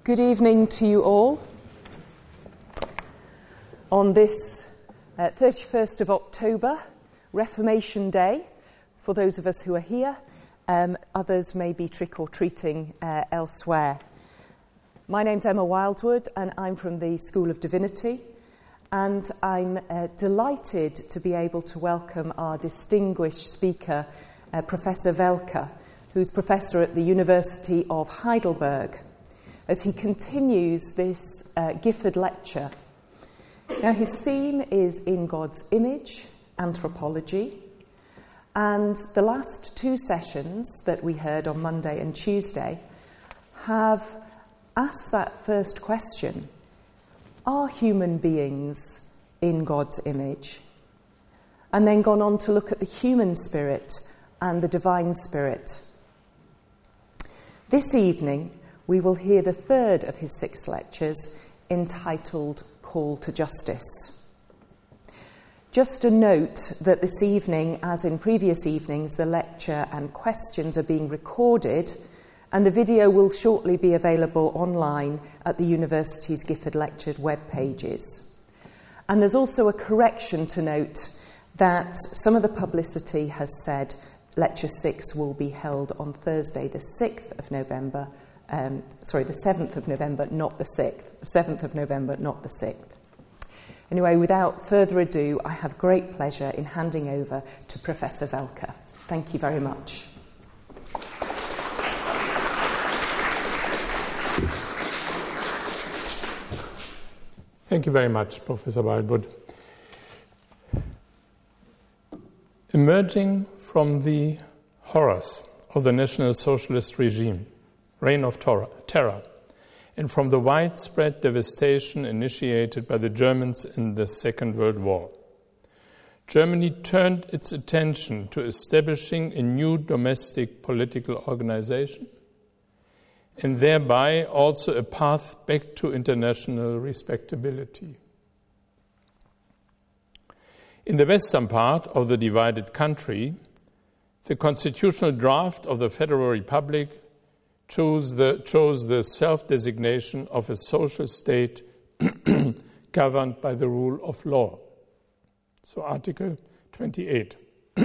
Good evening to you all. On this 31st of October, Reformation Day, for those of us who are here, others may be trick-or-treating elsewhere. My name's Emma Wildwood and I'm from the School of Divinity, and I'm delighted to be able to welcome our distinguished speaker, Professor Welker, who's professor at the University of Heidelberg, as he continues this Gifford lecture. Now, his theme is In God's Image, Anthropology, and the last two sessions that we heard on Monday and Tuesday have asked that first question: are human beings in God's image? And then gone on to look at the human spirit and the divine spirit. This evening, we will hear the third of his 6 lectures, entitled Call to Justice. Just a note that this evening, as in previous evenings, the lecture and questions are being recorded, and the video will shortly be available online at the University's Gifford Lecture web pages. And there's also a correction to note that some of the publicity has said Lecture 6 will be held on Thursday, the 6th of November, the 7th of November, not the 6th. The 7th of November, not the 6th. Anyway, without further ado, I have great pleasure in handing over to Professor Welker. Thank you very much. Thank you very much, Professor Wildwood. Emerging from the horrors of the National Socialist regime, reign of terror, and from the widespread devastation initiated by the Germans in the Second World War, Germany turned its attention to establishing a new domestic political organization, and thereby also a path back to international respectability. In the western part of the divided country, the constitutional draft of the Federal Republic chose the self-designation of a social state governed by the rule of law. So Article 28.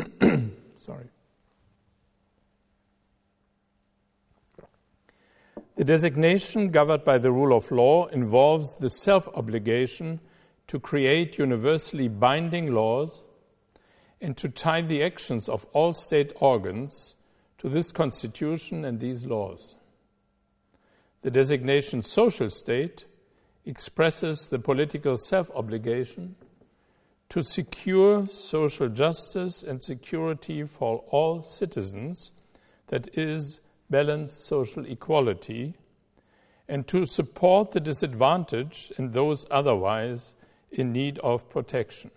The designation governed by the rule of law involves the self-obligation to create universally binding laws and to tie the actions of all state organs to this constitution and these laws. The designation social state expresses the political self-obligation to secure social justice and security for all citizens, that is, balanced social equality, and to support the disadvantaged and those otherwise in need of protection.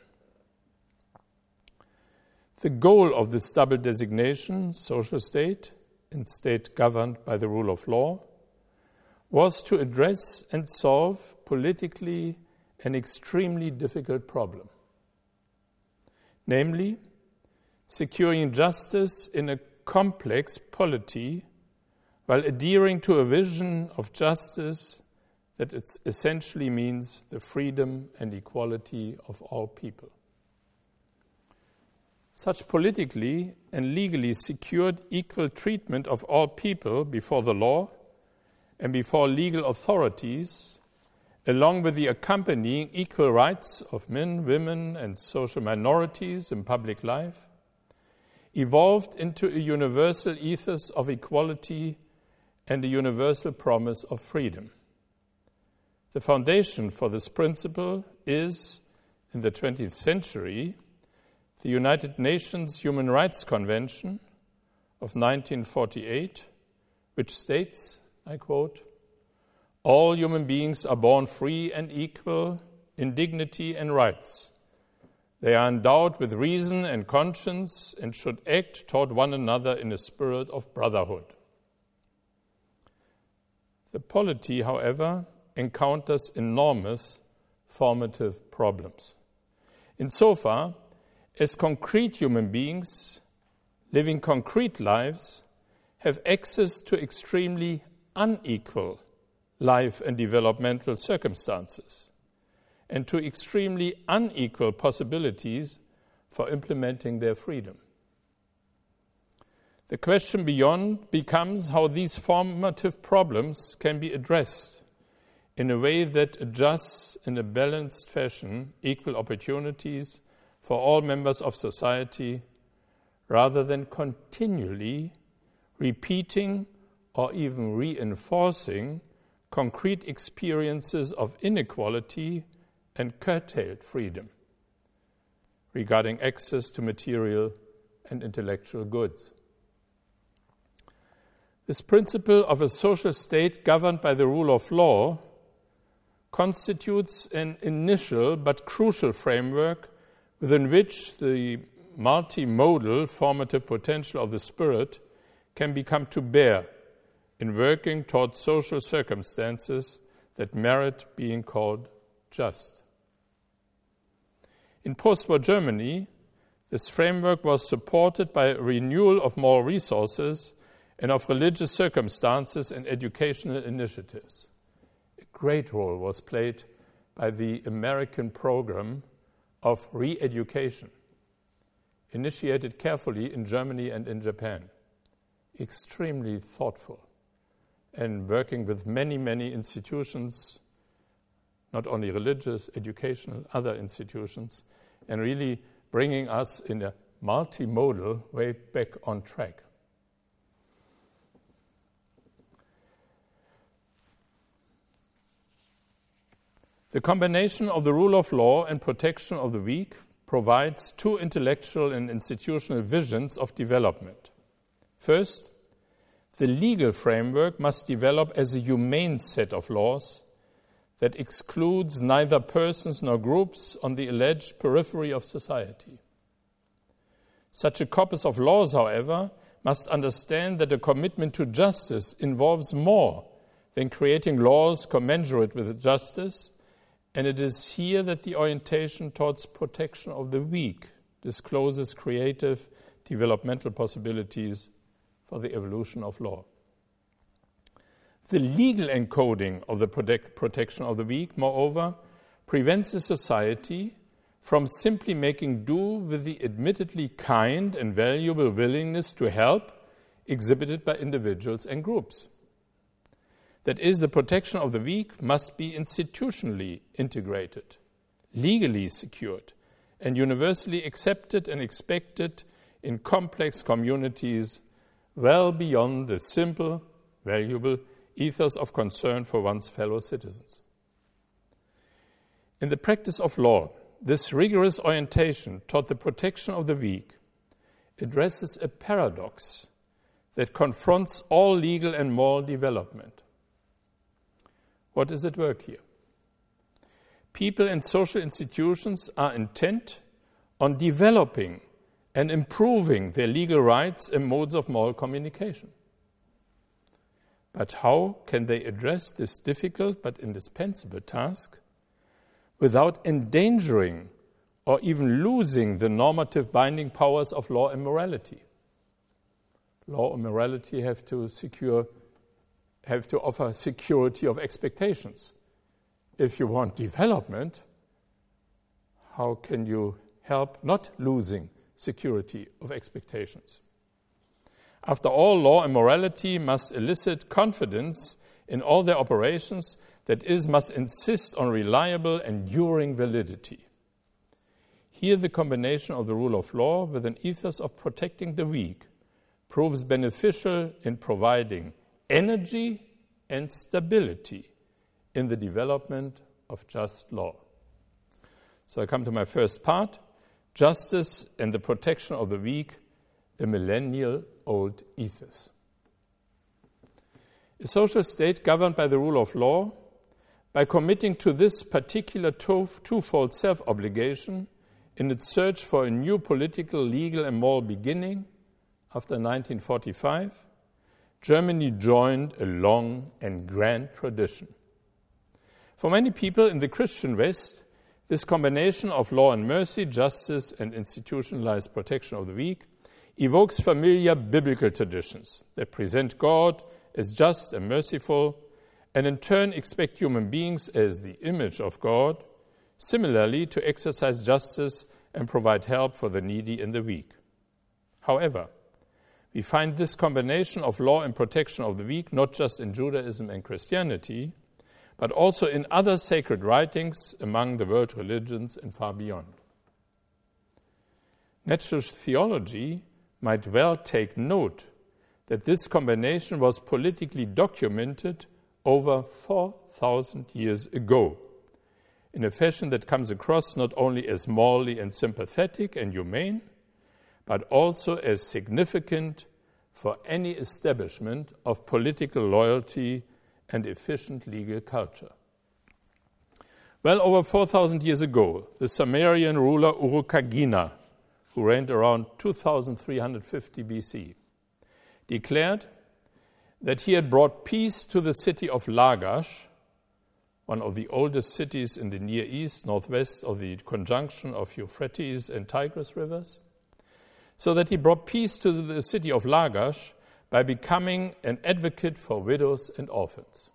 The goal of this double designation, social state and state governed by the rule of law, was to address and solve politically an extremely difficult problem, namely securing justice in a complex polity while adhering to a vision of justice that essentially means the freedom and equality of all people. Such politically and legally secured equal treatment of all people before the law and before legal authorities, along with the accompanying equal rights of men, women, and social minorities in public life, evolved into a universal ethos of equality and a universal promise of freedom. The foundation for this principle is, in the 20th century, the United Nations Human Rights Convention of 1948, which states, I quote, "All human beings are born free and equal in dignity and rights. They are endowed with reason and conscience and should act toward one another in a spirit of brotherhood." The polity, however, encounters enormous formative problems. Insofar as concrete human beings living concrete lives have access to extremely unequal life and developmental circumstances, and to extremely unequal possibilities for implementing their freedom. The question beyond becomes how these formative problems can be addressed in a way that adjusts in a balanced fashion equal opportunities for all members of society, rather than continually repeating or even reinforcing concrete experiences of inequality and curtailed freedom regarding access to material and intellectual goods. This principle of a social state governed by the rule of law constitutes an initial but crucial framework within which the multimodal formative potential of the spirit can become to bear in working towards social circumstances that merit being called just. In post-war Germany, this framework was supported by a renewal of moral resources and of religious circumstances and educational initiatives. A great role was played by the American program of re-education, initiated carefully in Germany and in Japan. Extremely thoughtful and working with many, many institutions, not only religious, educational, other institutions, and really bringing us in a multimodal way back on track. The combination of the rule of law and protection of the weak provides two intellectual and institutional visions of development. First, the legal framework must develop as a humane set of laws that excludes neither persons nor groups on the alleged periphery of society. Such a corpus of laws, however, must understand that a commitment to justice involves more than creating laws commensurate with justice, and it is here that the orientation towards protection of the weak discloses creative developmental possibilities for the evolution of law. The legal encoding of the protection of the weak, moreover, prevents a society from simply making do with the admittedly kind and valuable willingness to help exhibited by individuals and groups. That is, the protection of the weak must be institutionally integrated, legally secured, and universally accepted and expected in complex communities well beyond the simple, valuable ethos of concern for one's fellow citizens. In the practice of law, this rigorous orientation toward the protection of the weak addresses a paradox that confronts all legal and moral development. What is at work here? People and social institutions are intent on developing and improving their legal rights and modes of moral communication. But how can they address this difficult but indispensable task without endangering or even losing the normative binding powers of law and morality? Law and morality have to offer security of expectations. If you want development, how can you help not losing security of expectations? After all, law and morality must elicit confidence in all their operations, that is, must insist on reliable, enduring validity. Here the combination of the rule of law with an ethos of protecting the weak proves beneficial in providing energy and stability in the development of just law. So I come to my first part, justice and the protection of the weak, a millennial-old ethos. A social state governed by the rule of law, by committing to this particular twofold self-obligation in its search for a new political, legal and moral beginning after 1945, Germany joined a long and grand tradition. For many people in the Christian West, this combination of law and mercy, justice and institutionalized protection of the weak evokes familiar biblical traditions that present God as just and merciful and in turn expect human beings as the image of God, similarly to exercise justice and provide help for the needy and the weak. However, we find this combination of law and protection of the weak not just in Judaism and Christianity, but also in other sacred writings among the world religions and far beyond. Natural theology might well take note that this combination was politically documented over 4,000 years ago, in a fashion that comes across not only as morally and sympathetic and humane, but also as significant for any establishment of political loyalty and efficient legal culture. Well over 4,000 years ago, the Sumerian ruler Urukagina, who reigned around 2350 BC, declared that he had brought peace to the city of Lagash, one of the oldest cities in the Near East, northwest of the conjunction of Euphrates and Tigris rivers, so that he brought peace to the city of Lagash by becoming an advocate for widows and orphans.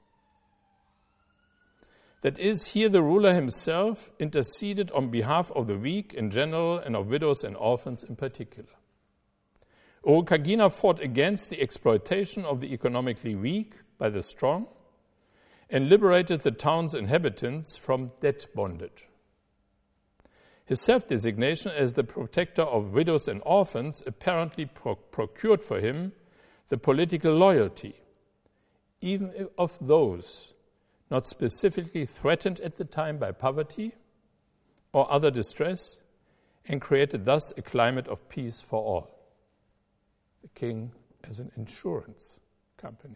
That is, here the ruler himself interceded on behalf of the weak in general and of widows and orphans in particular. Urukagina fought against the exploitation of the economically weak by the strong and liberated the town's inhabitants from debt bondage. His self-designation as the protector of widows and orphans apparently procured for him the political loyalty, even of those not specifically threatened at the time by poverty or other distress, and created thus a climate of peace for all. The king as an insurance company.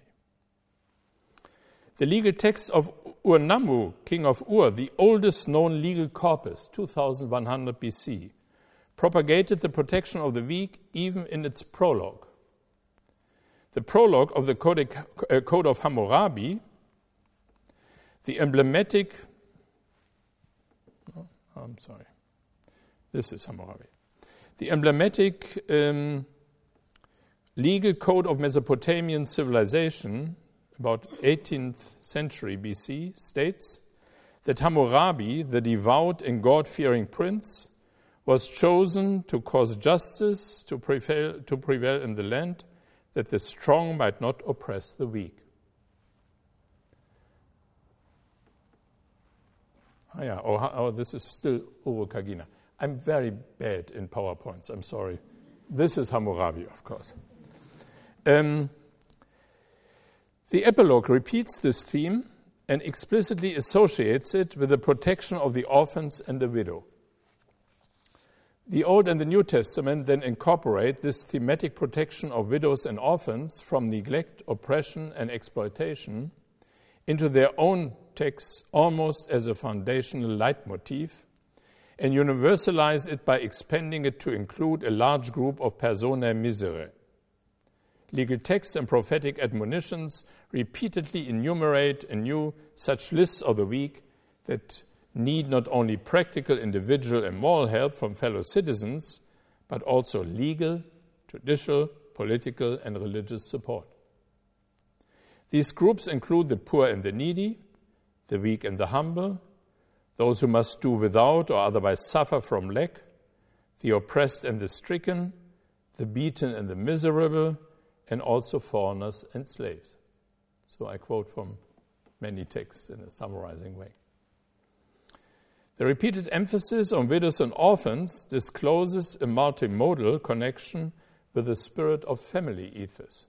The legal text of Ur-Nammu, king of Ur, the oldest known legal corpus, 2100 BC, propagated the protection of the weak even in its prologue. The prologue of the Code of Hammurabi, the emblematic... This is Hammurabi. The emblematic legal code of Mesopotamian civilization, about 18th century BC, states that Hammurabi, the devout and God-fearing prince, was chosen to cause justice to prevail in the land, that the strong might not oppress the weak. This is still Urukagina. I'm very bad in PowerPoints, I'm sorry. This is Hammurabi, of course. The epilogue repeats this theme and explicitly associates it with the protection of the orphans and the widow. The Old and the New Testament then incorporate this thematic protection of widows and orphans from neglect, oppression, and exploitation into their own texts almost as a foundational leitmotif, and universalize it by expanding it to include a large group of personae miserae. Legal texts and prophetic admonitions repeatedly enumerate anew such lists of the weak that need not only practical, individual, and moral help from fellow citizens, but also legal, judicial, political, and religious support. These groups include the poor and the needy, the weak and the humble, those who must do without or otherwise suffer from lack, the oppressed and the stricken, the beaten and the miserable, and also foreigners and slaves. So I quote from many texts in a summarizing way. The repeated emphasis on widows and orphans discloses a multimodal connection with the spirit of family ethos.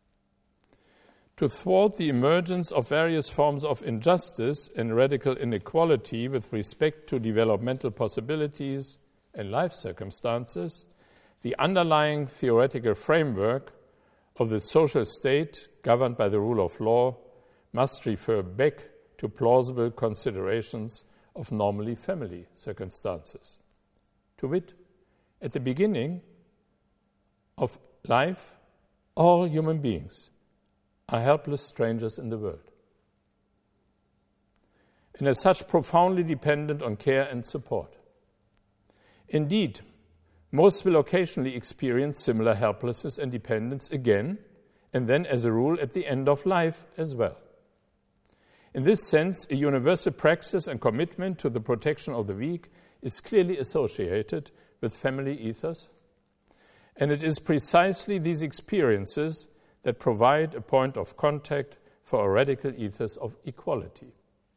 To thwart the emergence of various forms of injustice and radical inequality with respect to developmental possibilities and life circumstances, the underlying theoretical framework of the social state governed by the rule of law must refer back to plausible considerations of normally family circumstances. To wit, at the beginning of life, all human beings are helpless strangers in the world, and as such profoundly dependent on care and support. Indeed, most will occasionally experience similar helplessness and dependence again, and then as a rule at the end of life as well. In this sense, a universal praxis and commitment to the protection of the weak is clearly associated with family ethos, and it is precisely these experiences that provide a point of contact for a radical ethos of equality.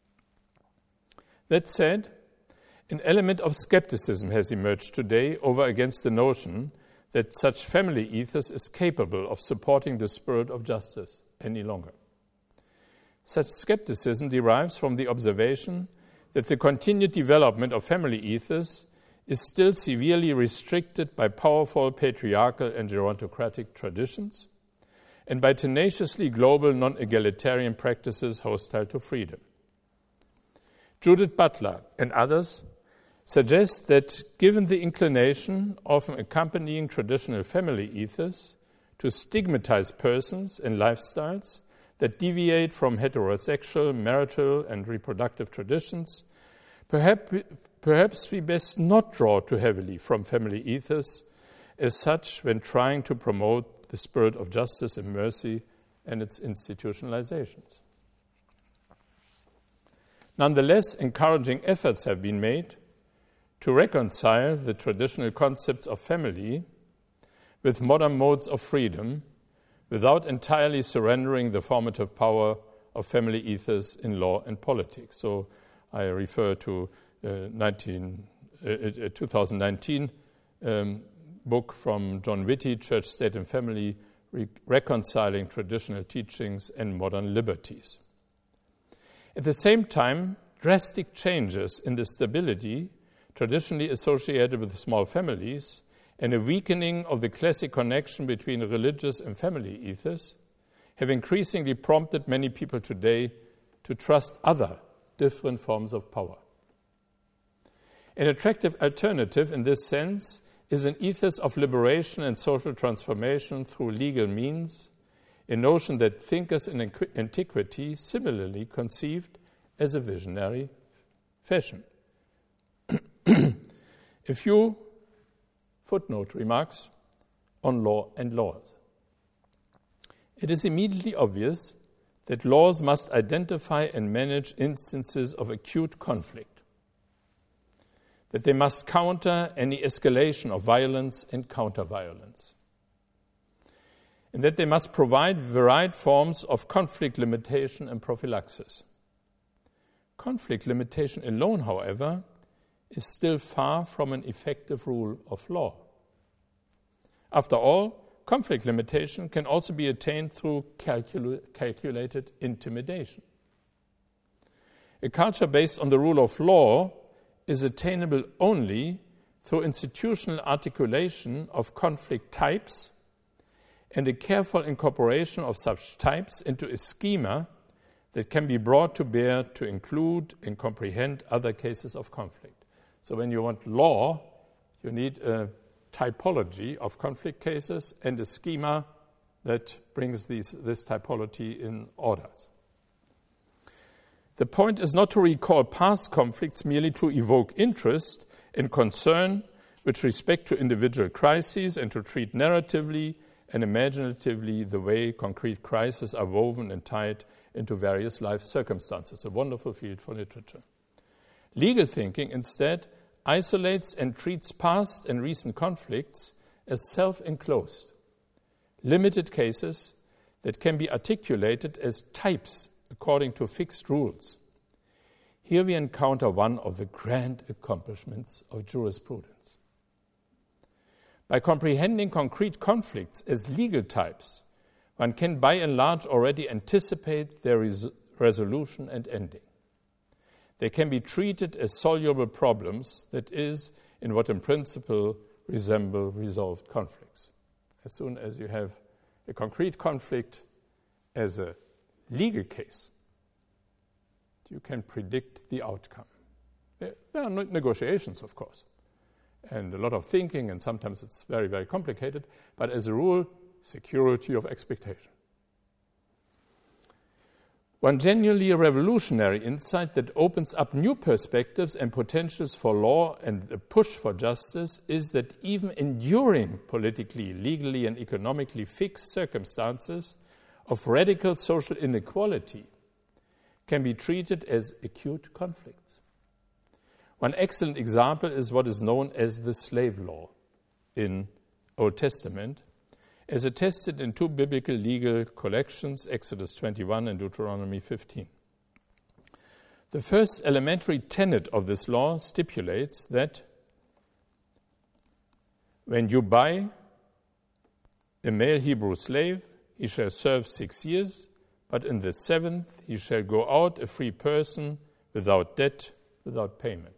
That said, an element of skepticism has emerged today over against the notion that such family ethos is capable of supporting the spirit of justice any longer. Such skepticism derives from the observation that the continued development of family ethos is still severely restricted by powerful patriarchal and gerontocratic traditions and by tenaciously global non-egalitarian practices hostile to freedom. Judith Butler and others suggest that given the inclination often accompanying traditional family ethos to stigmatize persons and lifestyles that deviate from heterosexual, marital, and reproductive traditions, perhaps we best not draw too heavily from family ethos as such when trying to promote the spirit of justice and mercy and its institutionalizations. Nonetheless, encouraging efforts have been made to reconcile the traditional concepts of family with modern modes of freedom without entirely surrendering the formative power of family ethos in law and politics. So I refer to 2019 book from John Whitty, Church, State and Family, Reconciling Traditional Teachings and Modern Liberties. At the same time, drastic changes in the stability traditionally associated with small families and a weakening of the classic connection between religious and family ethos have increasingly prompted many people today to trust other different forms of power. An attractive alternative in this sense is an ethos of liberation and social transformation through legal means, a notion that thinkers in antiquity similarly conceived as a visionary fashion. A few footnote remarks on law and laws. It is immediately obvious that laws must identify and manage instances of acute conflict, that they must counter any escalation of violence and counter-violence, and that they must provide varied forms of conflict limitation and prophylaxis. Conflict limitation alone, however, is still far from an effective rule of law. After all, conflict limitation can also be attained through calculated intimidation. A culture based on the rule of law is attainable only through institutional articulation of conflict types and a careful incorporation of such types into a schema that can be brought to bear to include and comprehend other cases of conflict. So when you want law, you need a typology of conflict cases and a schema that brings this typology in order. The point is not to recall past conflicts merely to evoke interest and concern with respect to individual crises and to treat narratively and imaginatively the way concrete crises are woven and tied into various life circumstances, a wonderful field for literature. Legal thinking, instead, isolates and treats past and recent conflicts as self-enclosed, limited cases that can be articulated as types according to fixed rules. Here we encounter one of the grand accomplishments of jurisprudence. By comprehending concrete conflicts as legal types, one can by and large already anticipate their resolution and ending. They can be treated as soluble problems, that is, in what in principle resemble resolved conflicts. As soon as you have a concrete conflict as a legal case, you can predict the outcome. There are negotiations, of course, and a lot of thinking, and sometimes it's very, very complicated, but as a rule, security of expectation. One genuinely revolutionary insight that opens up new perspectives and potentials for law and the push for justice is that even enduring politically, legally, and economically fixed circumstances of radical social inequality can be treated as acute conflicts. One excellent example is what is known as the slave law in Old Testament, as attested in two biblical legal collections, Exodus 21 and Deuteronomy 15. The first elementary tenet of this law stipulates that when you buy a male Hebrew slave, he shall serve 6 years, but in the 7th he shall go out a free person without debt, without payment.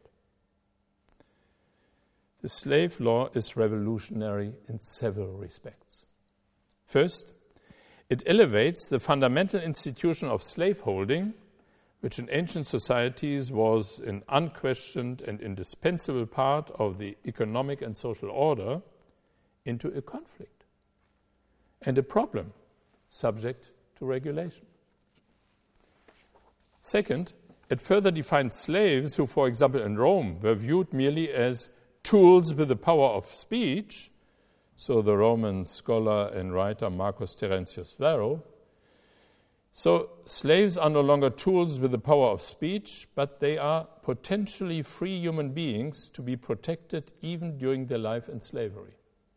The slave law is revolutionary in several respects. First, it elevates the fundamental institution of slaveholding, which in ancient societies was an unquestioned and indispensable part of the economic and social order, into a conflict and a problem subject to regulation. Second, it further defines slaves who, for example, in Rome, were viewed merely as tools with the power of speech. So the Roman scholar and writer Marcus Terentius Varro. So slaves are no longer tools with the power of speech, but they are potentially free human beings to be protected even during their life in slavery.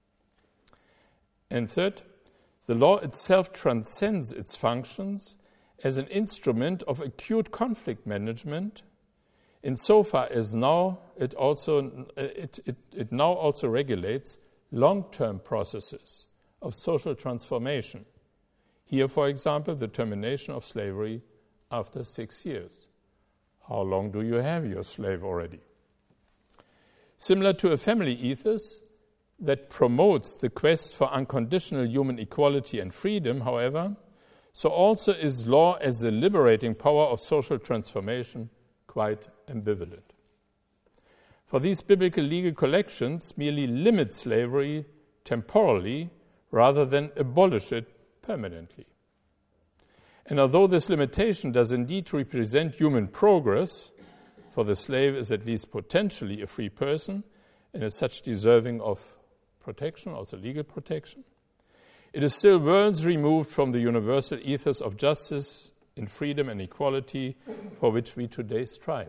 And third, the law itself transcends its functions as an instrument of acute conflict management, insofar as now it now also regulates long-term processes of social transformation. Here, for example, the termination of slavery after 6 years. How long do you have your slave already? Similar to a family ethos that promotes the quest for unconditional human equality and freedom, however, so also is law as a liberating power of social transformation quite ambivalent. For these biblical legal collections merely limit slavery temporally rather than abolish it permanently. And although this limitation does indeed represent human progress, for the slave is at least potentially a free person and is such deserving of protection, also legal protection, it is still worlds removed from the universal ethos of justice in freedom and equality for which we today strive.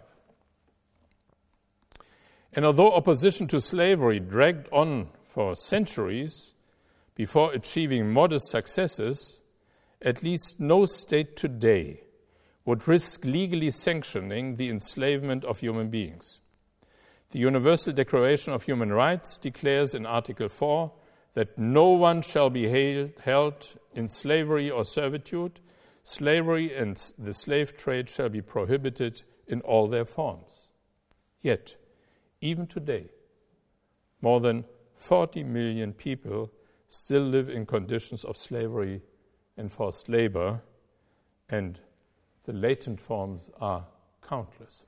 And although opposition to slavery dragged on for centuries before achieving modest successes, at least no state today would risk legally sanctioning the enslavement of human beings. The Universal Declaration of Human Rights declares in Article 4 that no one shall be held in slavery or servitude. Slavery and the slave trade shall be prohibited in all their forms. Yet, even today, more than 40 million people still live in conditions of slavery and forced labor, and the latent forms are countless.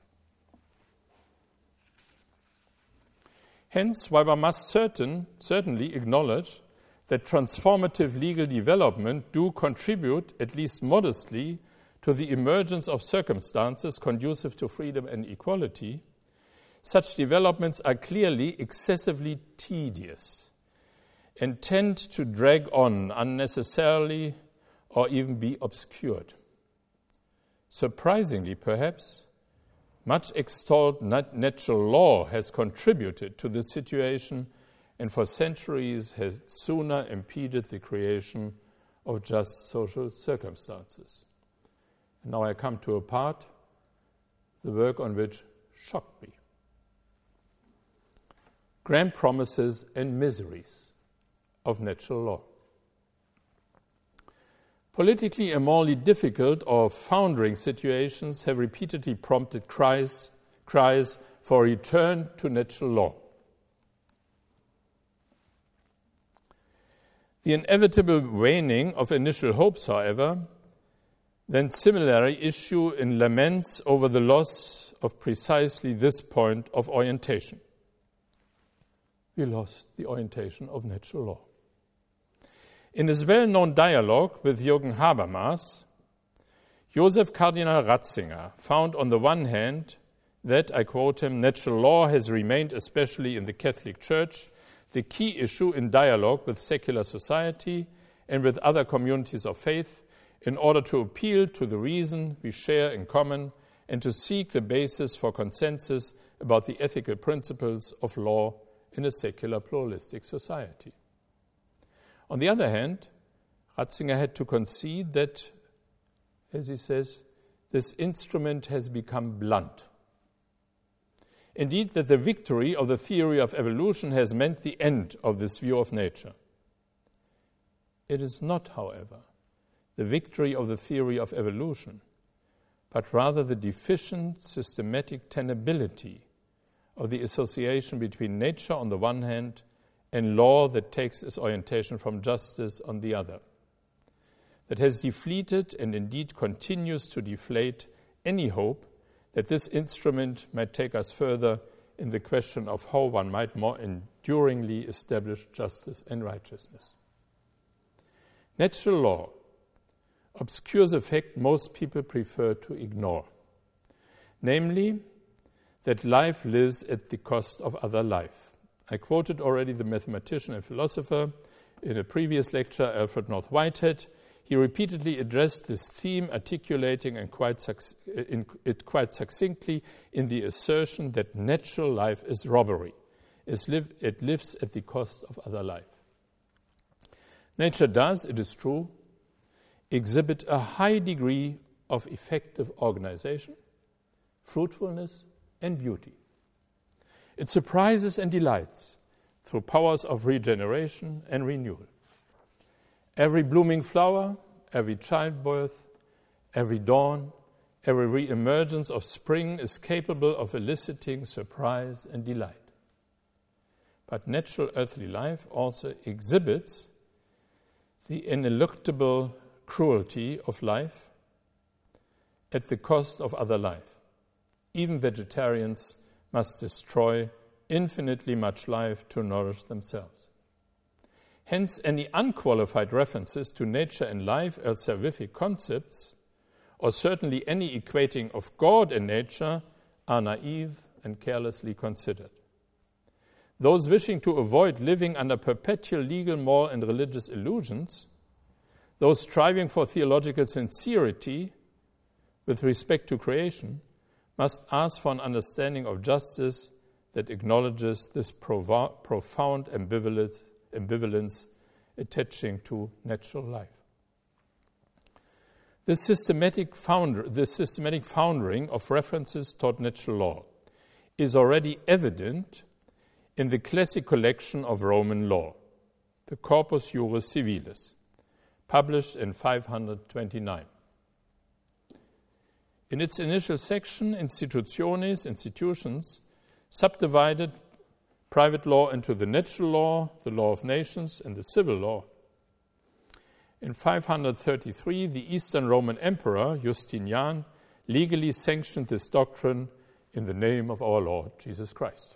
Hence, while one must certainly acknowledge that transformative legal development do contribute, at least modestly, to the emergence of circumstances conducive to freedom and equality, such developments are clearly excessively tedious and tend to drag on unnecessarily or even be obscured. Surprisingly, perhaps, much extolled natural law has contributed to this situation and for centuries has sooner impeded the creation of just social circumstances. And now I come to a part, the work on which shocked me. Grand promises and miseries of natural law. Politically and morally difficult or foundering situations have repeatedly prompted cries for a return to natural law. The inevitable waning of initial hopes, however, then similarly issue in laments over the loss of precisely this point of orientation. We lost the orientation of natural law. In his well-known dialogue with Jürgen Habermas, Joseph Cardinal Ratzinger found on the one hand that, I quote him, natural law has remained, especially in the Catholic Church, the key issue in dialogue with secular society and with other communities of faith, in order to appeal to the reason we share in common and to seek the basis for consensus about the ethical principles of law in a secular pluralistic society. On the other hand, Ratzinger had to concede that, as he says, this instrument has become blunt. Indeed, that the victory of the theory of evolution has meant the end of this view of nature. It is not, however, the victory of the theory of evolution, but rather the deficient systematic tenability of the association between nature on the one hand and law that takes its orientation from justice on the other, that has deflated and indeed continues to deflate any hope that this instrument might take us further in the question of how one might more enduringly establish justice and righteousness. Natural law obscures a fact most people prefer to ignore, namely that life lives at the cost of other life. I quoted already the mathematician and philosopher in a previous lecture, Alfred North Whitehead. He repeatedly addressed this theme, articulating it quite succinctly in the assertion that natural life is robbery. It lives at the cost of other life. Nature does, it is true, exhibit a high degree of effective organization, fruitfulness, and beauty. It surprises and delights through powers of regeneration and renewal. Every blooming flower, every childbirth, every dawn, every re-emergence of spring is capable of eliciting surprise and delight. But natural earthly life also exhibits the ineluctable cruelty of life at the cost of other life. Even vegetarians must destroy infinitely much life to nourish themselves. Hence, any unqualified references to nature and life as salvific concepts, or certainly any equating of God and nature, are naive and carelessly considered. Those wishing to avoid living under perpetual legal, moral, and religious illusions, those striving for theological sincerity with respect to creation, must ask for an understanding of justice that acknowledges this profound ambivalence attaching to natural life. This systematic foundering of references toward natural law is already evident in the classic collection of Roman law, the Corpus Juris Civilis, published in 529. In its initial section, Institutiones, institutions, subdivided private law into the natural law, the law of nations, and the civil law. In 533, the Eastern Roman Emperor, Justinian, legally sanctioned this doctrine in the name of our Lord Jesus Christ.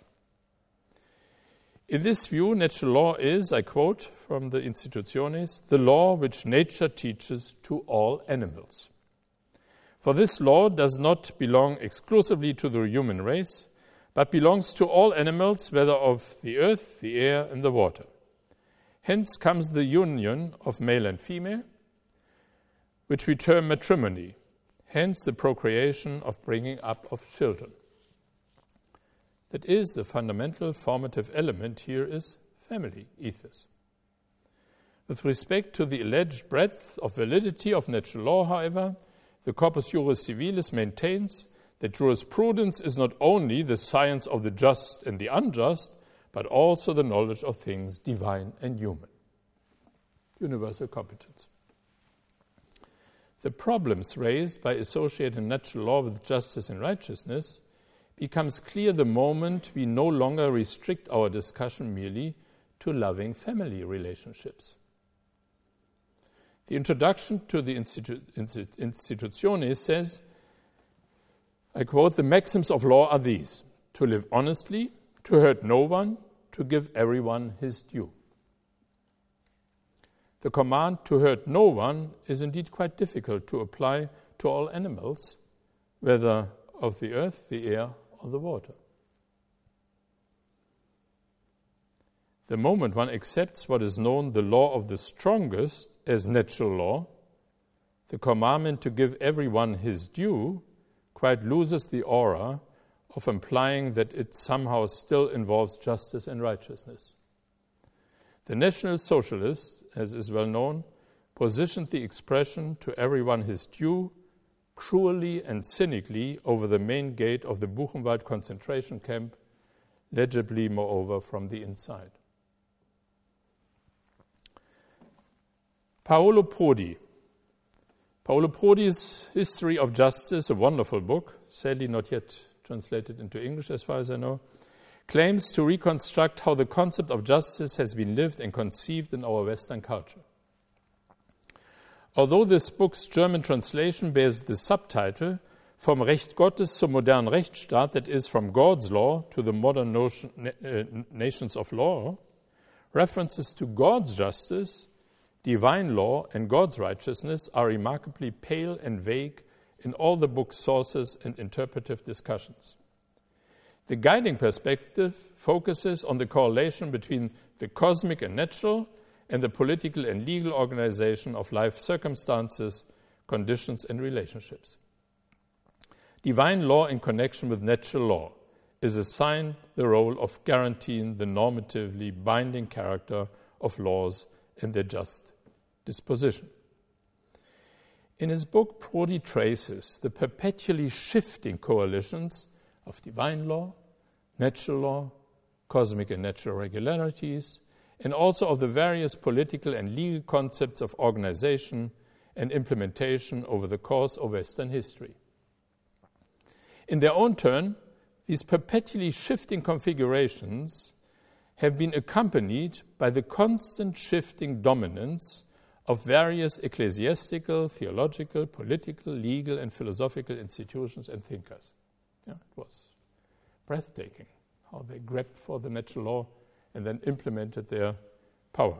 In this view, natural law is, I quote from the Institutiones, the law which nature teaches to all animals. For this law does not belong exclusively to the human race, but belongs to all animals, whether of the earth, the air, and the water. Hence comes the union of male and female, which we term matrimony, hence the procreation of bringing up of children. That is, the fundamental formative element here is family ethos. With respect to the alleged breadth of validity of natural law, however, the Corpus Juris Civilis maintains that jurisprudence is not only the science of the just and the unjust, but also the knowledge of things divine and human. Universal competence. The problems raised by associating natural law with justice and righteousness becomes clear the moment we no longer restrict our discussion merely to loving family relationships. The introduction to the Institutiones says, I quote, the maxims of law are these: to live honestly, to hurt no one, to give everyone his due. The command to hurt no one is indeed quite difficult to apply to all animals, whether of the earth, the air, or the water. The moment one accepts what is known the law of the strongest as natural law, the commandment to give everyone his due quite loses the aura of implying that it somehow still involves justice and righteousness. The National Socialists, as is well known, positioned the expression to everyone his due cruelly and cynically over the main gate of the Buchenwald concentration camp, legibly, moreover, from the inside. Paolo Prodi. Paolo Prodi's History of Justice, a wonderful book, sadly not yet translated into English as far as I know, claims to reconstruct how the concept of justice has been lived and conceived in our Western culture. Although this book's German translation bears the subtitle Vom Recht Gottes zum modernen Rechtsstaat, that is, from God's law to the modern nations of law, references to God's justice, divine law, and God's righteousness are remarkably pale and vague in all the book's sources and interpretive discussions. The guiding perspective focuses on the correlation between the cosmic and natural and the political and legal organization of life circumstances, conditions, and relationships. Divine law in connection with natural law is assigned the role of guaranteeing the normatively binding character of laws and their just disposition. In his book, Prodi traces the perpetually shifting coalitions of divine law, natural law, cosmic and natural regularities, and also of the various political and legal concepts of organization and implementation over the course of Western history. In their own turn, these perpetually shifting configurations have been accompanied by the constant shifting dominance of various ecclesiastical, theological, political, legal, and philosophical institutions and thinkers. Yeah, it was breathtaking how they grabbed for the natural law and then implemented their power.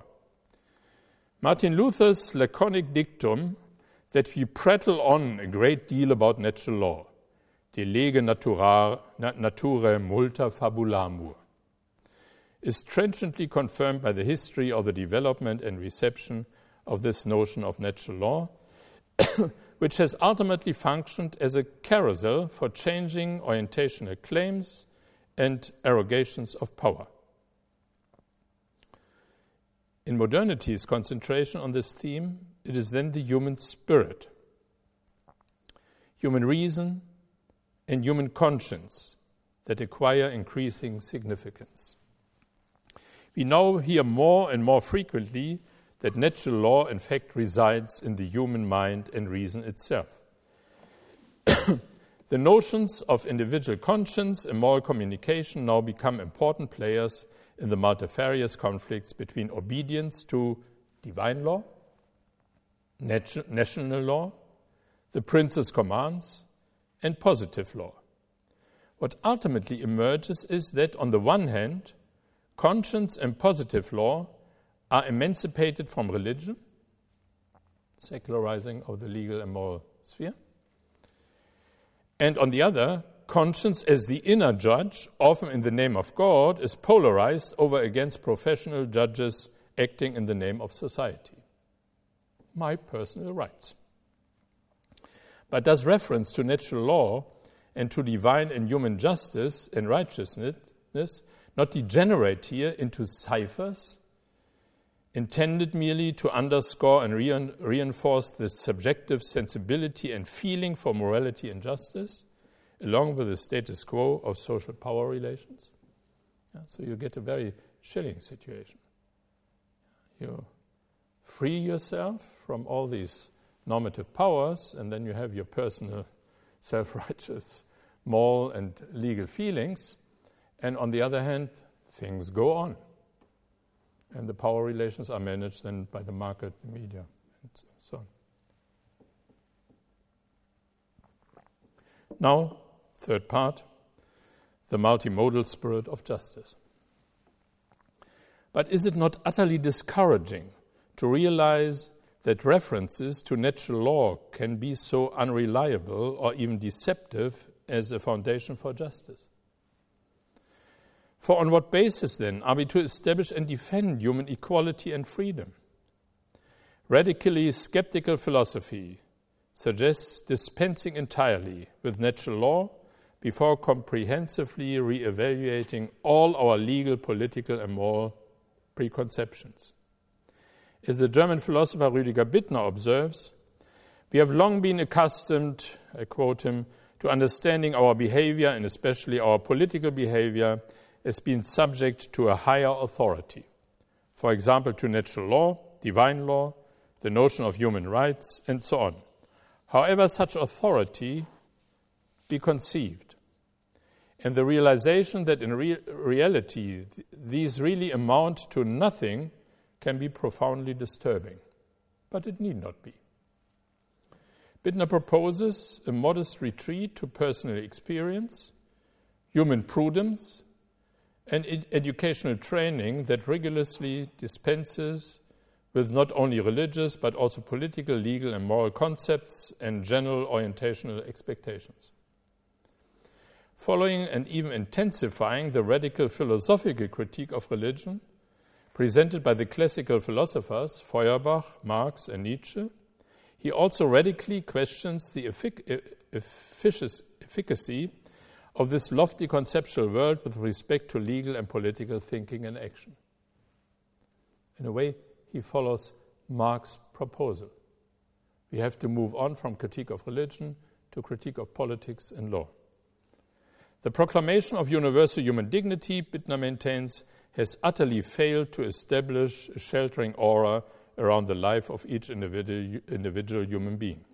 Martin Luther's laconic dictum that we prattle on a great deal about natural law, de lege naturae multa fabulamur, is trenchantly confirmed by the history of the development and reception of this notion of natural law, which has ultimately functioned as a carousel for changing orientational claims and arrogations of power. In modernity's concentration on this theme, it is then the human spirit, human reason, and human conscience that acquire increasing significance. We now hear more and more frequently that natural law, in fact, resides in the human mind and reason itself. The notions of individual conscience and moral communication now become important players in the multifarious conflicts between obedience to divine law, national law, the prince's commands, and positive law. What ultimately emerges is that, on the one hand, conscience and positive law are emancipated from religion, secularizing of the legal and moral sphere, and on the other, conscience as the inner judge, often in the name of God, is polarized over against professional judges acting in the name of society. My personal rights. But does reference to natural law and to divine and human justice and righteousness not degenerate here into ciphers intended merely to underscore and reinforce the subjective sensibility and feeling for morality and justice, along with the status quo of social power relations? So you get a very chilling situation. You free yourself from all these normative powers, and then you have your personal self-righteous moral and legal feelings, and on the other hand, things go on. And the power relations are managed then by the market, the media, and so on. Now, third part, the multimodal spirit of justice. But is it not utterly discouraging to realize that references to natural law can be so unreliable or even deceptive as a foundation for justice? For on what basis, then, are we to establish and defend human equality and freedom? Radically skeptical philosophy suggests dispensing entirely with natural law before comprehensively re-evaluating all our legal, political and moral preconceptions. As the German philosopher Rüdiger Bittner observes, we have long been accustomed, I quote him, to understanding our behavior and especially our political behavior as being subject to a higher authority. For example, to natural law, divine law, the notion of human rights, and so on. However, such authority be conceived, and the realization that in reality these really amount to nothing can be profoundly disturbing, but it need not be. Bittner proposes a modest retreat to personal experience, human prudence, and educational training that rigorously dispenses with not only religious but also political, legal and moral concepts and general orientational expectations. Following and even intensifying the radical philosophical critique of religion presented by the classical philosophers Feuerbach, Marx and Nietzsche, he also radically questions the efficacy of this lofty conceptual world with respect to legal and political thinking and action. In a way, he follows Marx's proposal. We have to move on from critique of religion to critique of politics and law. The proclamation of universal human dignity, Bittner maintains, has utterly failed to establish a sheltering aura around the life of each individual human being.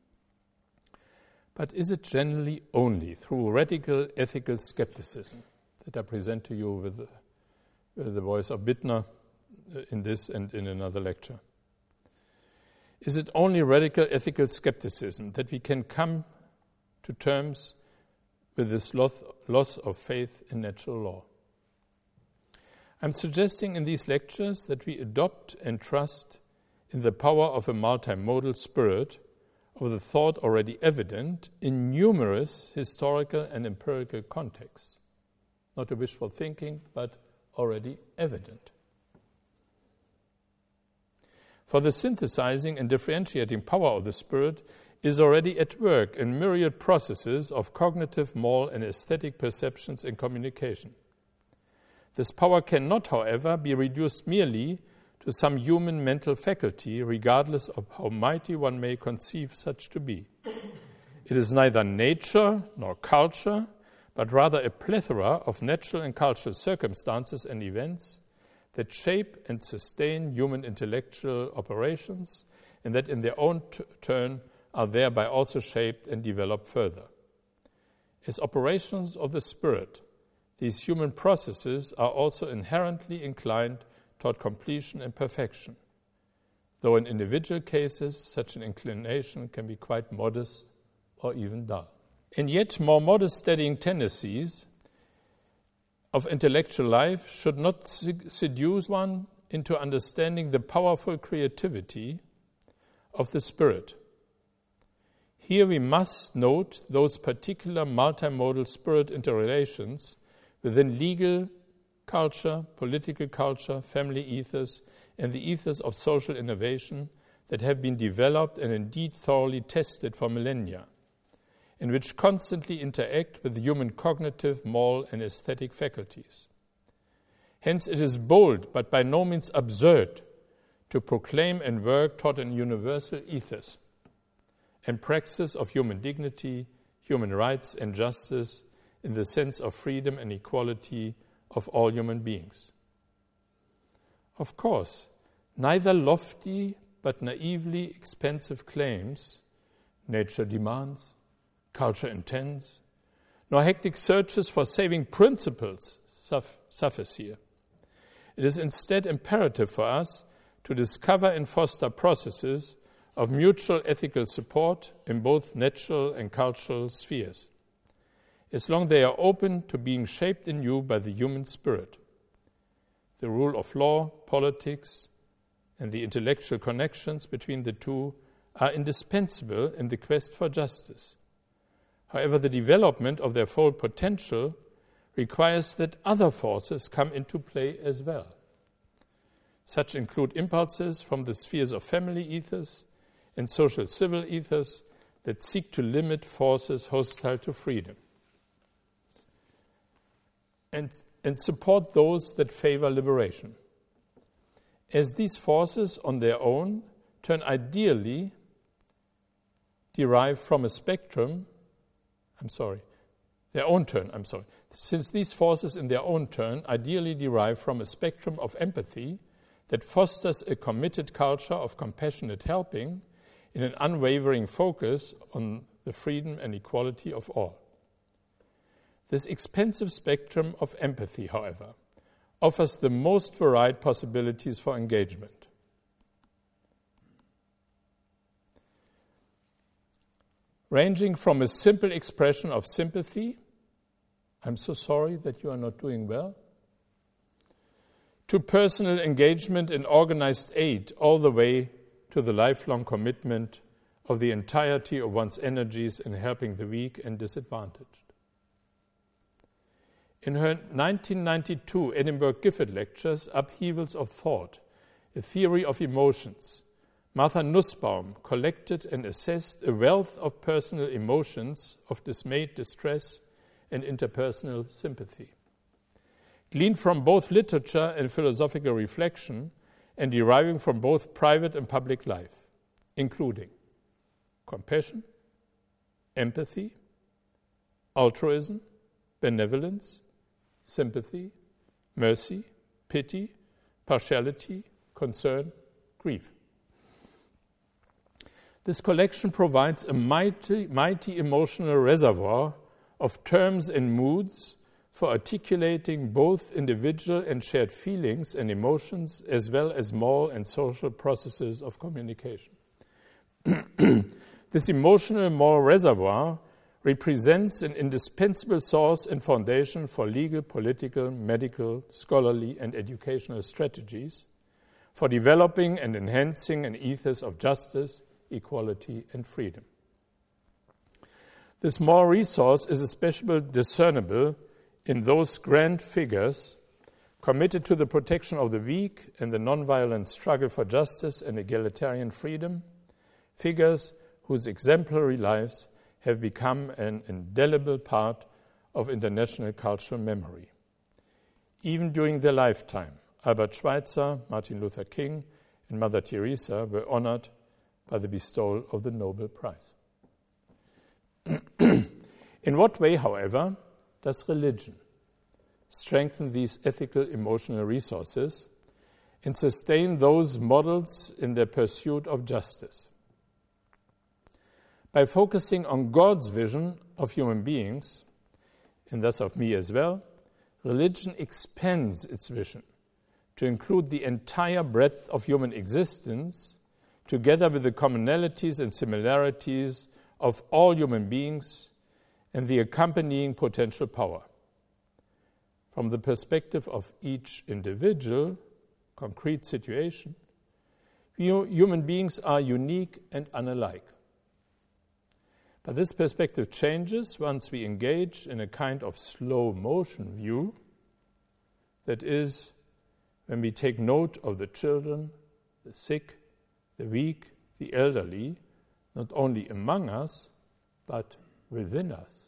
But is it generally only through radical ethical skepticism that I present to you with the voice of Bittner in this and in another lecture? Is it only radical ethical skepticism that we can come to terms with this loss of faith in natural law? I'm suggesting in these lectures that we adopt and trust in the power of a multimodal spirit of the thought already evident in numerous historical and empirical contexts. Not a wishful thinking, but already evident. For the synthesizing and differentiating power of the spirit is already at work in myriad processes of cognitive, moral, and aesthetic perceptions and communication. This power cannot, however, be reduced merely to some human mental faculty, regardless of how mighty one may conceive such to be. It is neither nature nor culture, but rather a plethora of natural and cultural circumstances and events that shape and sustain human intellectual operations, and that in their own turn are thereby also shaped and developed further. As operations of the spirit, these human processes are also inherently inclined toward completion and perfection, though in individual cases such an inclination can be quite modest or even dull. And yet more modest steadying tendencies of intellectual life should not seduce one into understanding the powerful creativity of the spirit. Here we must note those particular multimodal spirit interrelations within legal culture, political culture, family ethos, and the ethos of social innovation that have been developed and indeed thoroughly tested for millennia, and which constantly interact with the human cognitive, moral, and aesthetic faculties. Hence it is bold, but by no means absurd, to proclaim and work toward an universal ethos and praxis of human dignity, human rights, and justice in the sense of freedom and equality of all human beings. Of course, neither lofty but naively expensive claims, nature demands, culture intends, nor hectic searches for saving principles suffice here. It is instead imperative for us to discover and foster processes of mutual ethical support in both natural and cultural spheres, as long as they are open to being shaped anew by the human spirit. The rule of law, politics, and the intellectual connections between the two are indispensable in the quest for justice. However, the development of their full potential requires that other forces come into play as well. Such include impulses from the spheres of family ethos and social civil ethos, that seek to limit forces hostile to freedom, and support those that favor liberation, as these forces on their own ideally derive from a spectrum, since these forces in their own turn ideally derive from a spectrum of empathy that fosters a committed culture of compassionate helping in an unwavering focus on the freedom and equality of all. This expansive spectrum of empathy, however, offers the most varied possibilities for engagement. Ranging from a simple expression of sympathy, "I'm so sorry that you are not doing well," to personal engagement in organized aid, all the way to the lifelong commitment of the entirety of one's energies in helping the weak and disadvantaged. In her 1992 Edinburgh Gifford Lectures, Upheavals of Thought, A Theory of Emotions, Martha Nussbaum collected and assessed a wealth of personal emotions of dismayed distress and interpersonal sympathy, gleaned from both literature and philosophical reflection and deriving from both private and public life, including compassion, empathy, altruism, benevolence, sympathy, mercy, pity, partiality, concern, grief. This collection provides a mighty emotional reservoir of terms and moods for articulating both individual and shared feelings and emotions, as well as moral and social processes of communication. This emotional moral reservoir represents an indispensable source and foundation for legal, political, medical, scholarly, and educational strategies for developing and enhancing an ethos of justice, equality, and freedom. This moral resource is especially discernible in those grand figures committed to the protection of the weak and the nonviolent struggle for justice and egalitarian freedom, figures whose exemplary lives have become an indelible part of international cultural memory. Even during their lifetime, Albert Schweitzer, Martin Luther King, and Mother Teresa were honored by the bestowal of the Nobel Prize. In what way, however, does religion strengthen these ethical emotional resources and sustain those models in their pursuit of justice? By focusing on God's vision of human beings, and thus of me as well, religion expands its vision to include the entire breadth of human existence, together with the commonalities and similarities of all human beings and the accompanying potential power. From the perspective of each individual, concrete situation, human beings are unique and unalike. But this perspective changes once we engage in a kind of slow motion view, that is, when we take note of the children, the sick, the weak, the elderly, not only among us, but within us.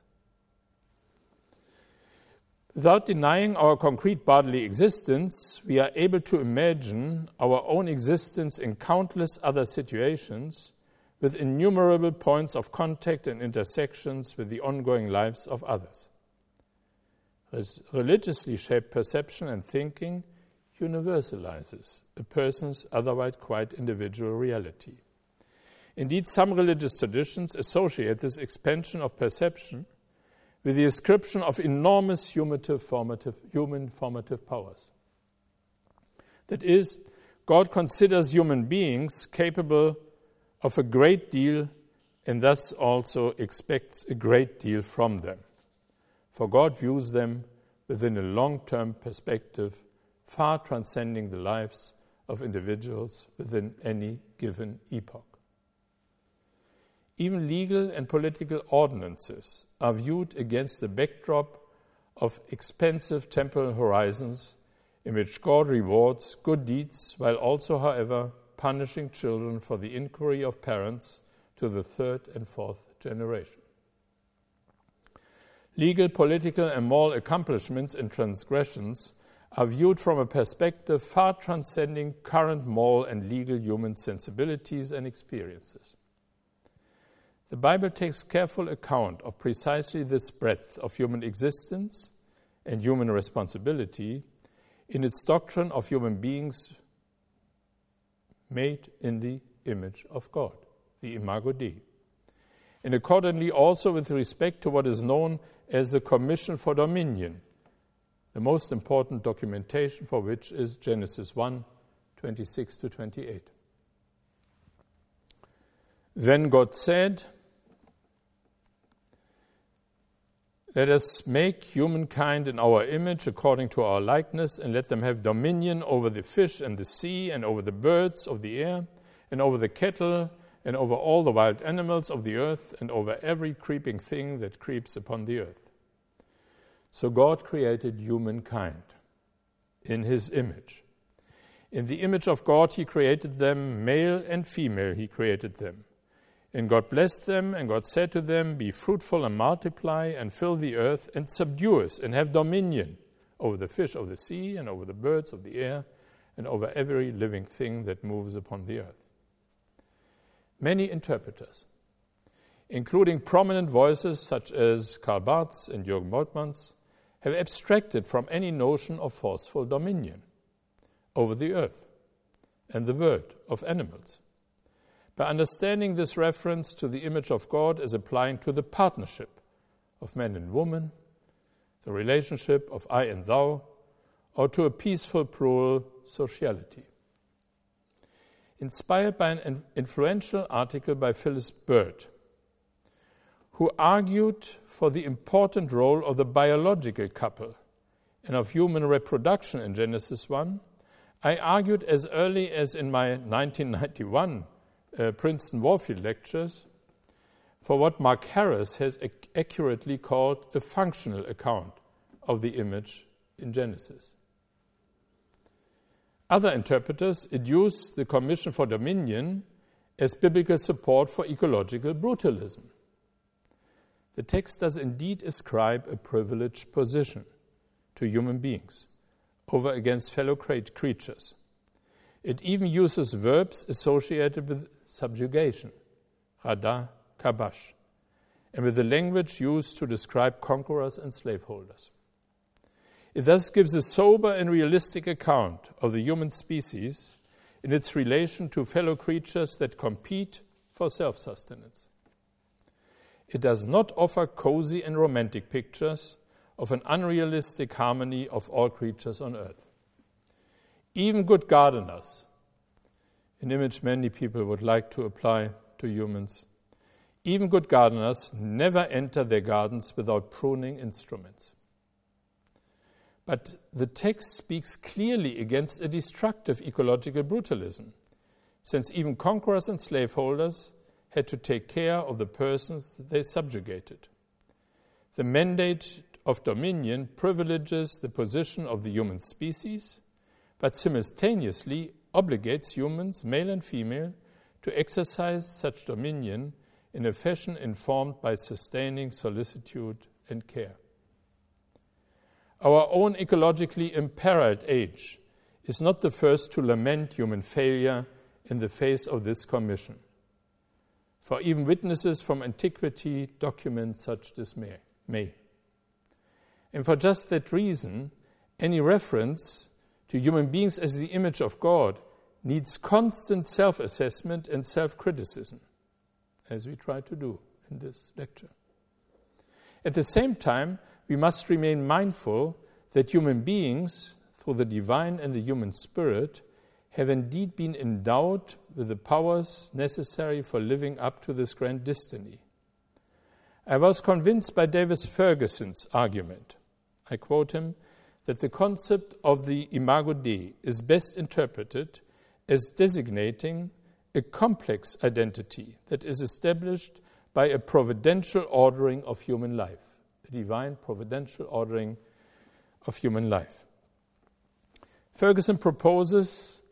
Without denying our concrete bodily existence, we are able to imagine our own existence in countless other situations with innumerable points of contact and intersections with the ongoing lives of others. Religiously shaped perception and thinking universalizes a person's otherwise quite individual reality. Indeed, some religious traditions associate this expansion of perception with the ascription of enormous human formative powers. That is, God considers human beings capable of a great deal and thus also expects a great deal from them. For God views them within a long-term perspective, far transcending the lives of individuals within any given epoch. Even legal and political ordinances are viewed against the backdrop of expansive temporal horizons in which God rewards good deeds while also, however, punishing children for the inquiry of parents to the third and fourth generation. Legal, political, and moral accomplishments and transgressions are viewed from a perspective far transcending current moral and legal human sensibilities and experiences. The Bible takes careful account of precisely this breadth of human existence and human responsibility in its doctrine of human beings made in the image of God, the Imago Dei, and accordingly also with respect to what is known as the Commission for Dominion, the most important documentation for which is Genesis 1, 26 to 28. Then God said, "Let us make humankind in our image according to our likeness, and let them have dominion over the fish and the sea, and over the birds of the air, and over the cattle, and over all the wild animals of the earth, and over every creeping thing that creeps upon the earth." So God created humankind in his image. In the image of God he created them, male and female he created them. And God blessed them, and God said to them, "Be fruitful and multiply, and fill the earth, and subdue it, and have dominion over the fish of the sea, and over the birds of the air, and over every living thing that moves upon the earth." Many interpreters, including prominent voices such as Karl Barth and Jürgen Moltmann, have abstracted from any notion of forceful dominion over the earth and the world of animals, by understanding this reference to the image of God as applying to the partnership of man and woman, the relationship of I and thou, or to a peaceful plural sociality. Inspired by an influential article by Phyllis Bird, who argued for the important role of the biological couple and of human reproduction in Genesis 1, I argued as early as in my 1991 Princeton Warfield lectures for what Mark Harris has accurately called a functional account of the image in Genesis. Other interpreters adduce the Commission for Dominion as biblical support for ecological brutalism. The text does indeed ascribe a privileged position to human beings over against fellow creatures. It even uses verbs associated with subjugation, rada, kabash, and with the language used to describe conquerors and slaveholders. It thus gives a sober and realistic account of the human species in its relation to fellow creatures that compete for self-sustenance. It does not offer cozy and romantic pictures of an unrealistic harmony of all creatures on earth. Even good gardeners, an image many people would like to apply to humans, even good gardeners never enter their gardens without pruning instruments. But the text speaks clearly against a destructive ecological brutalism, since even conquerors and slaveholders had to take care of the persons that they subjugated. The mandate of dominion privileges the position of the human species, but simultaneously obligates humans, male and female, to exercise such dominion in a fashion informed by sustaining solicitude and care. Our own ecologically imperiled age is not the first to lament human failure in the face of this commission, for even witnesses from antiquity document such dismay. And for just that reason, any reference to human beings as the image of God needs constant self-assessment and self-criticism, as we try to do in this lecture. At the same time, we must remain mindful that human beings, through the divine and the human spirit, have indeed been endowed with the powers necessary for living up to this grand destiny. I was convinced by Davis Ferguson's argument. I quote him, that the concept of the Imago Dei is best interpreted as designating a complex identity that is established by a providential ordering of human life, a divine providential ordering of human life. Ferguson proposes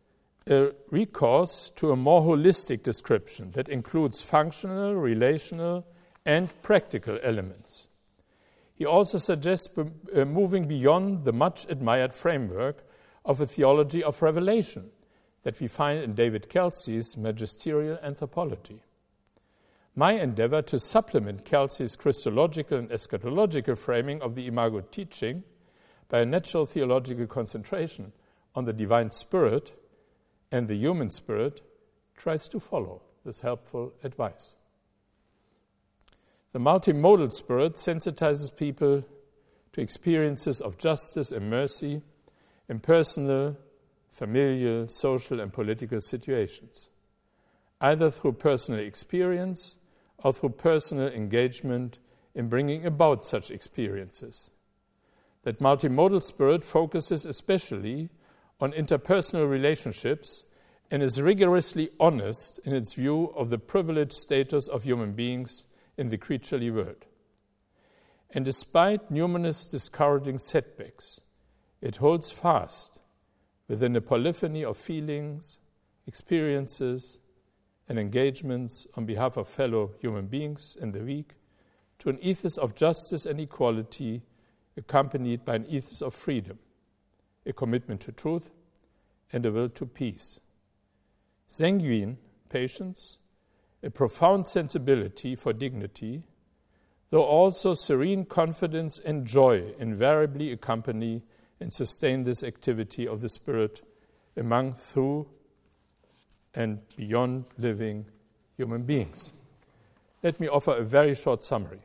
a recourse to a more holistic description that includes functional, relational, and practical elements. He also suggests moving beyond the much-admired framework of a theology of revelation that we find in David Kelsey's magisterial anthropology. My endeavor to supplement Kelsey's Christological and eschatological framing of the Imago teaching by a natural theological concentration on the divine spirit and the human spirit tries to follow this helpful advice. The multimodal spirit sensitizes people to experiences of justice and mercy in personal, familial, social, and political situations, either through personal experience or through personal engagement in bringing about such experiences. That multimodal spirit focuses especially on interpersonal relationships and is rigorously honest in its view of the privileged status of human beings in the creaturely world. And despite numerous discouraging setbacks, it holds fast within a polyphony of feelings, experiences, and engagements on behalf of fellow human beings and the weak to an ethos of justice and equality accompanied by an ethos of freedom, a commitment to truth, and a will to peace. Sanguine patience, a profound sensibility for dignity, though also serene confidence and joy invariably accompany and sustain this activity of the Spirit among, through, and beyond living human beings. Let me offer a very short summary.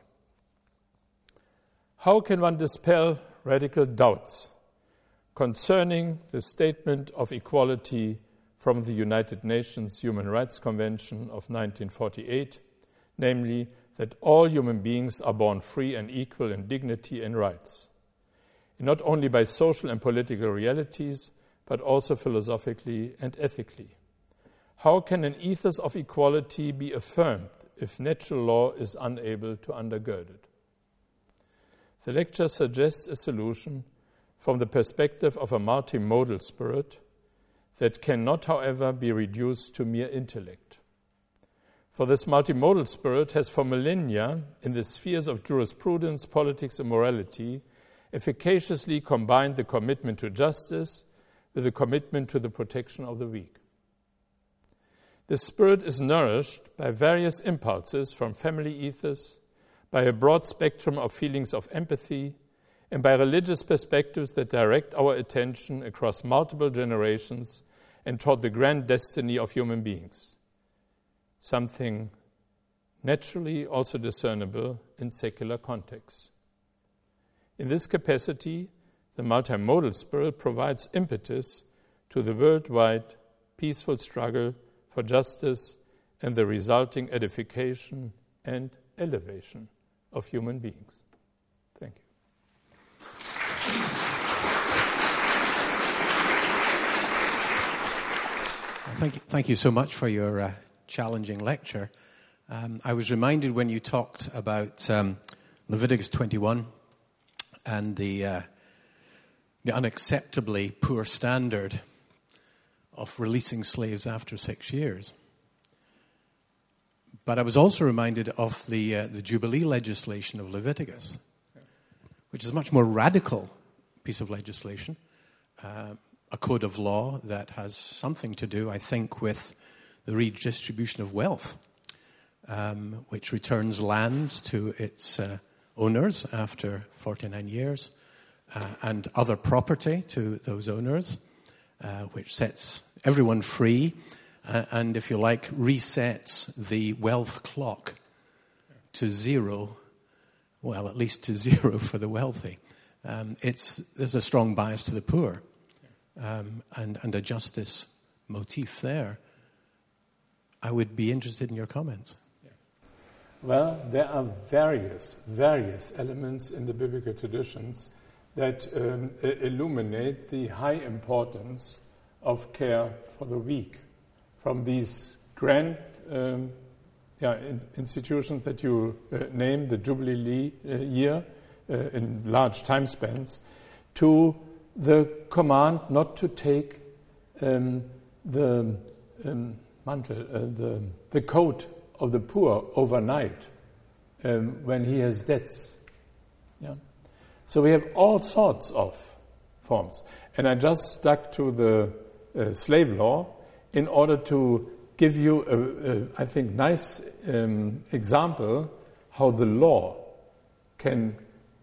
How can one dispel radical doubts concerning the statement of equality from the United Nations Human Rights Convention of 1948, namely that all human beings are born free and equal in dignity and rights, not only by social and political realities, but also philosophically and ethically? How can an ethos of equality be affirmed if natural law is unable to undergird it? The lecture suggests a solution from the perspective of a multimodal spirit that cannot, however, be reduced to mere intellect. For this multimodal spirit has for millennia, in the spheres of jurisprudence, politics, and morality, efficaciously combined the commitment to justice with the commitment to the protection of the weak. The spirit is nourished by various impulses from family ethos, by a broad spectrum of feelings of empathy, and by religious perspectives that direct our attention across multiple generations and toward the grand destiny of human beings, something naturally also discernible in secular contexts. In this capacity, the multimodal spirit provides impetus to the worldwide peaceful struggle for justice and the resulting edification and elevation of human beings. Thank you. Thank you so much for your challenging lecture. I was reminded when you talked about Leviticus 21 and the unacceptably poor standard of releasing slaves after 6 years. But I was also reminded of the Jubilee legislation of Leviticus, which is a much more radical piece of legislation, a code of law that has something to do, I think, with the redistribution of wealth, which returns lands to its owners after 49 years, and other property to those owners, which sets everyone free, and, if you like, resets the wealth clock to zero, well, at least to zero for the wealthy. There's a strong bias to the poor, and a justice motif there. I would be interested in your comments. Well, there are various elements in the biblical traditions that illuminate the high importance of care for the weak. From these grand institutions that you name, the Jubilee year in large time spans, to the command not to take the coat of the poor overnight when he has debts. Yeah? So we have all sorts of forms. And I just stuck to the slave law in order to give you I think, nice example how the law can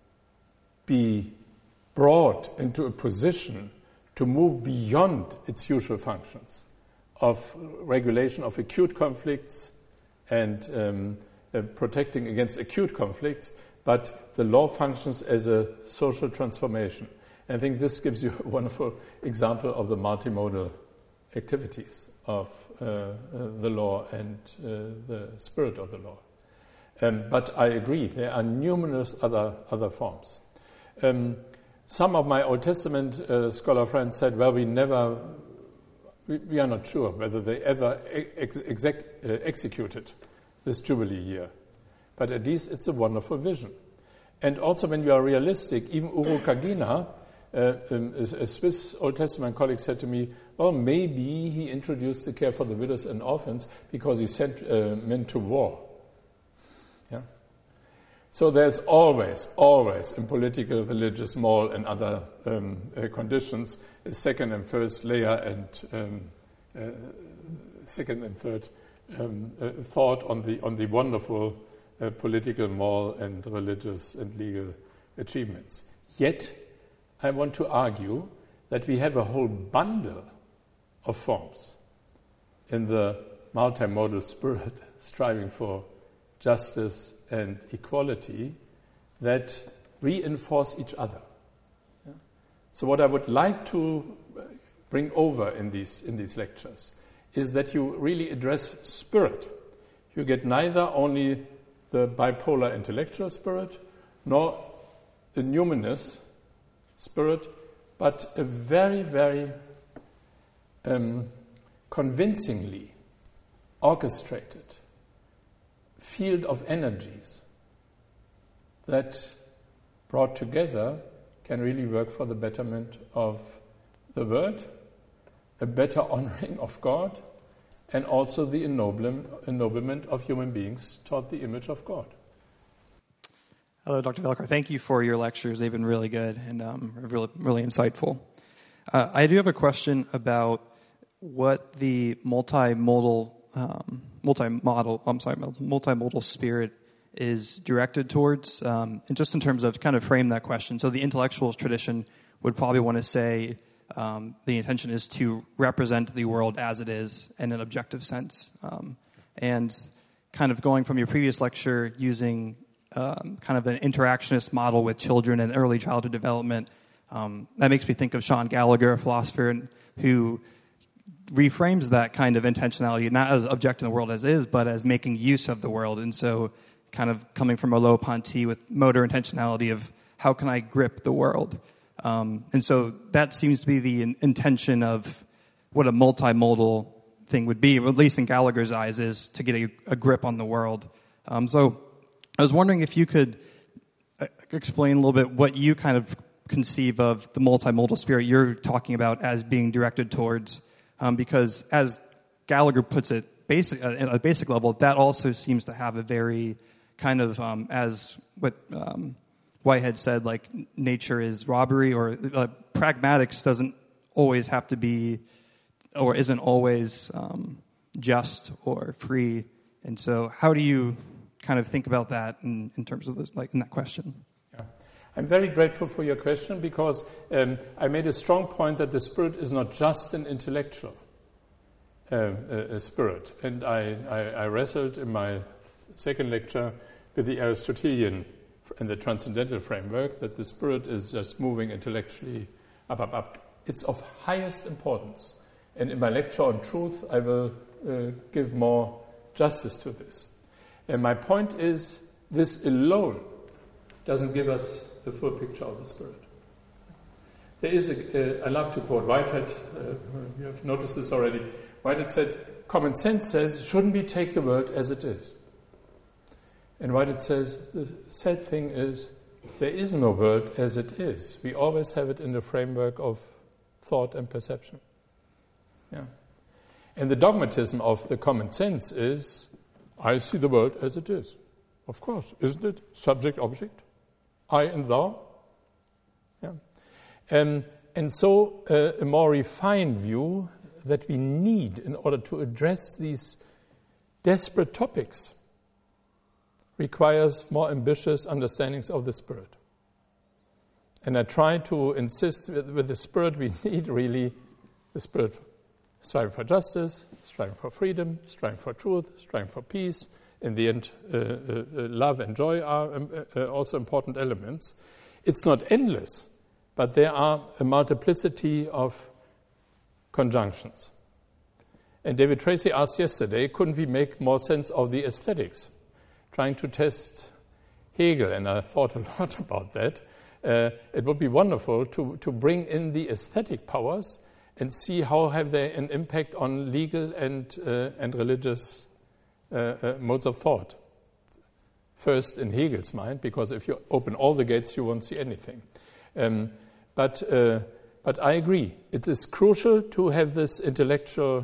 be brought into a position to move beyond its usual functions of regulation of acute conflicts and protecting against acute conflicts, but the law functions as a social transformation. And I think this gives you a wonderful example of the multimodal activities of the law and the spirit of the law. But I agree, there are numerous other forms. Some of my Old Testament scholar friends said, well, we are not sure whether they ever executed this Jubilee year. But at least it's a wonderful vision. And also when you are realistic, even Urukagina, a Swiss Old Testament colleague said to me, well, maybe he introduced the care for the widows and orphans because he sent men to war. Yeah? So there's always in political, religious, moral, and other conditions a second and first layer and second and third thought on the wonderful political, moral, and religious and legal achievements. Yet, I want to argue that we have a whole bundle of forms in the multimodal spirit, striving for justice and equality, that reinforce each other. Yeah? So what I would like to bring over in these lectures is that you really address spirit. You get neither only the bipolar intellectual spirit nor the numinous spirit, but a very, very convincingly orchestrated field of energies that, brought together, can really work for the betterment of the world, a better honoring of God, and also the ennoblement of human beings toward the image of God. Hello, Dr. Velker. Thank you for your lectures. They've been really good and really insightful. I do have a question about what the multimodal spirit is directed towards, and just in terms of kind of frame that question. So the intellectuals tradition would probably want to say the intention is to represent the world as it is in an objective sense. And kind of going from your previous lecture using kind of an interactionist model with children and early childhood development, that makes me think of Sean Gallagher, a philosopher who reframes that kind of intentionality not as objecting the world as is, but as making use of the world. And so kind of coming from Merleau-Ponty with motor intentionality of how can I grip the world. And so that seems to be the intention of what a multimodal thing would be, at least in Gallagher's eyes, is to get a grip on the world. So I was wondering if you could explain a little bit what you kind of conceive of the multimodal spirit you're talking about as being directed towards, because as Gallagher puts it, at a basic level, that also seems to have a very kind of, as what Whitehead said, like nature is robbery, or pragmatics doesn't always have to be, or isn't always just or free. And so how do you kind of think about that in terms of this, like in that question? Yeah. I'm very grateful for your question because I made a strong point that the spirit is not just an intellectual spirit. And I wrestled in my second lecture with the Aristotelian and the transcendental framework that the spirit is just moving intellectually up. It's of highest importance. And in my lecture on truth, I will give more justice to this. And my point is, this alone doesn't give us the full picture of the spirit. There is I love to quote Whitehead, you have noticed this already. Whitehead said, common sense says, shouldn't we take the world as it is? And Whitehead says, the sad thing is, there is no world as it is. We always have it in the framework of thought and perception. Yeah. And the dogmatism of the common sense is, I see the world as it is. Of course, isn't it? Subject, object, I and thou. Yeah. And so a more refined view that we need in order to address these desperate topics requires more ambitious understandings of the Spirit. And I try to insist with the Spirit we need really the Spirit striving for justice, striving for freedom, striving for truth, striving for peace. In the end, love and joy are also important elements. It's not endless, but there are a multiplicity of conjunctions. And David Tracy asked yesterday, couldn't we make more sense of the aesthetics? Trying to test Hegel, and I thought a lot about that. It would be wonderful to bring in the aesthetic powers and see how have they an impact on legal and religious modes of thought. First, in Hegel's mind, because if you open all the gates, you won't see anything. But I agree. It is crucial to have this intellectual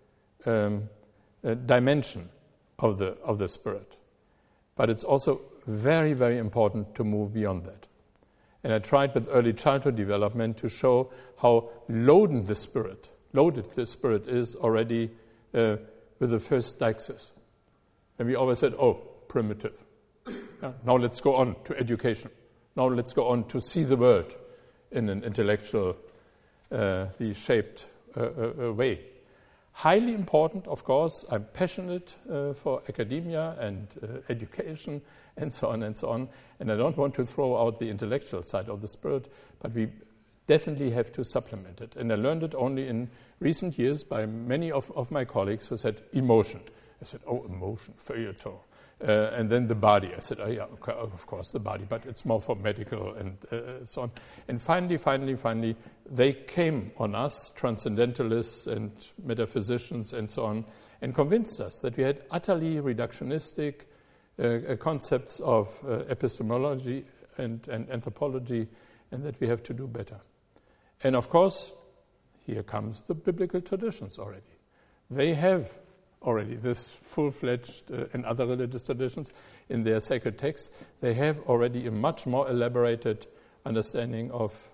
dimension of the Spirit. But it's also very, very important to move beyond that. And I tried with early childhood development to show how loaded the Spirit is already with the first deixis. And we always said, oh, primitive. Yeah, now let's go on to education. Now let's go on to see the world in an intellectually shaped way. Highly important, of course. I'm passionate for academia and education and so on and so on. And I don't want to throw out the intellectual side of the Spirit, but we definitely have to supplement it. And I learned it only in recent years by many of my colleagues who said emotion. I said, oh, emotion, feuilleton. And then the body. I said, oh, yeah, okay, of course, the body, but it's more for medical and so on. And finally, they came on us, transcendentalists and metaphysicians and so on, and convinced us that we had utterly reductionistic concepts of epistemology and anthropology, and that we have to do better. And of course, here comes the biblical traditions already. They have already this full-fledged and other religious traditions in their sacred texts. They have already a much more elaborated understanding of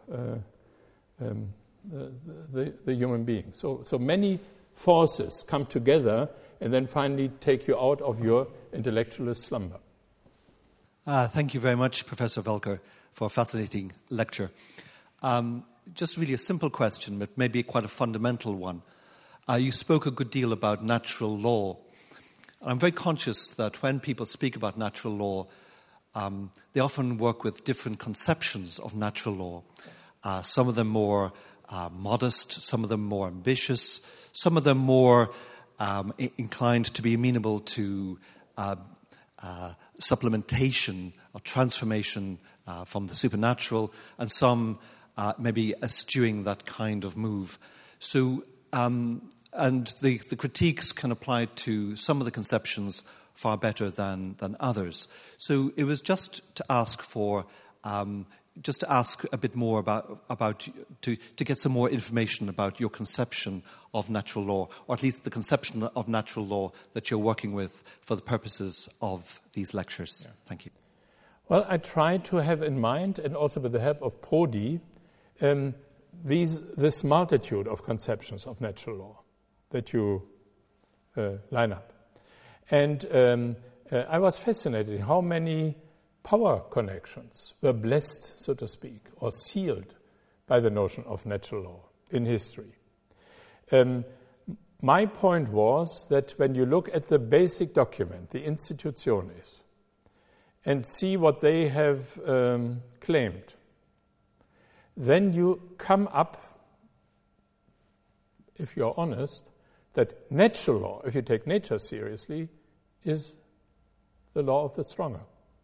the human being. So many forces come together and then finally take you out of your intellectualist slumber. Thank you very much, Professor Welker, for a fascinating lecture. Just really a simple question, but maybe quite a fundamental one. You spoke a good deal about natural law. I'm very conscious that when people speak about natural law, they often work with different conceptions of natural law. Some of them more modest, some of them more ambitious, some of them more inclined to be amenable to supplementation or transformation from the supernatural, and some maybe eschewing that kind of move. So, and the critiques can apply to some of the conceptions far better than others. So it was just to ask for, a bit more about to get some more information about your conception of natural law, or at least the conception of natural law that you're working with for the purposes of these lectures. Yeah. Thank you. Well, I try to have in mind, and also with the help of Prodi, this multitude of conceptions of natural law that you line up. And I was fascinated how many power connections were blessed, so to speak, or sealed by the notion of natural law in history. My point was that when you look at the basic document, the Institutiones, and see what they have claimed, then you come up, if you're honest, that natural law, if you take nature seriously, is the law of the stronger.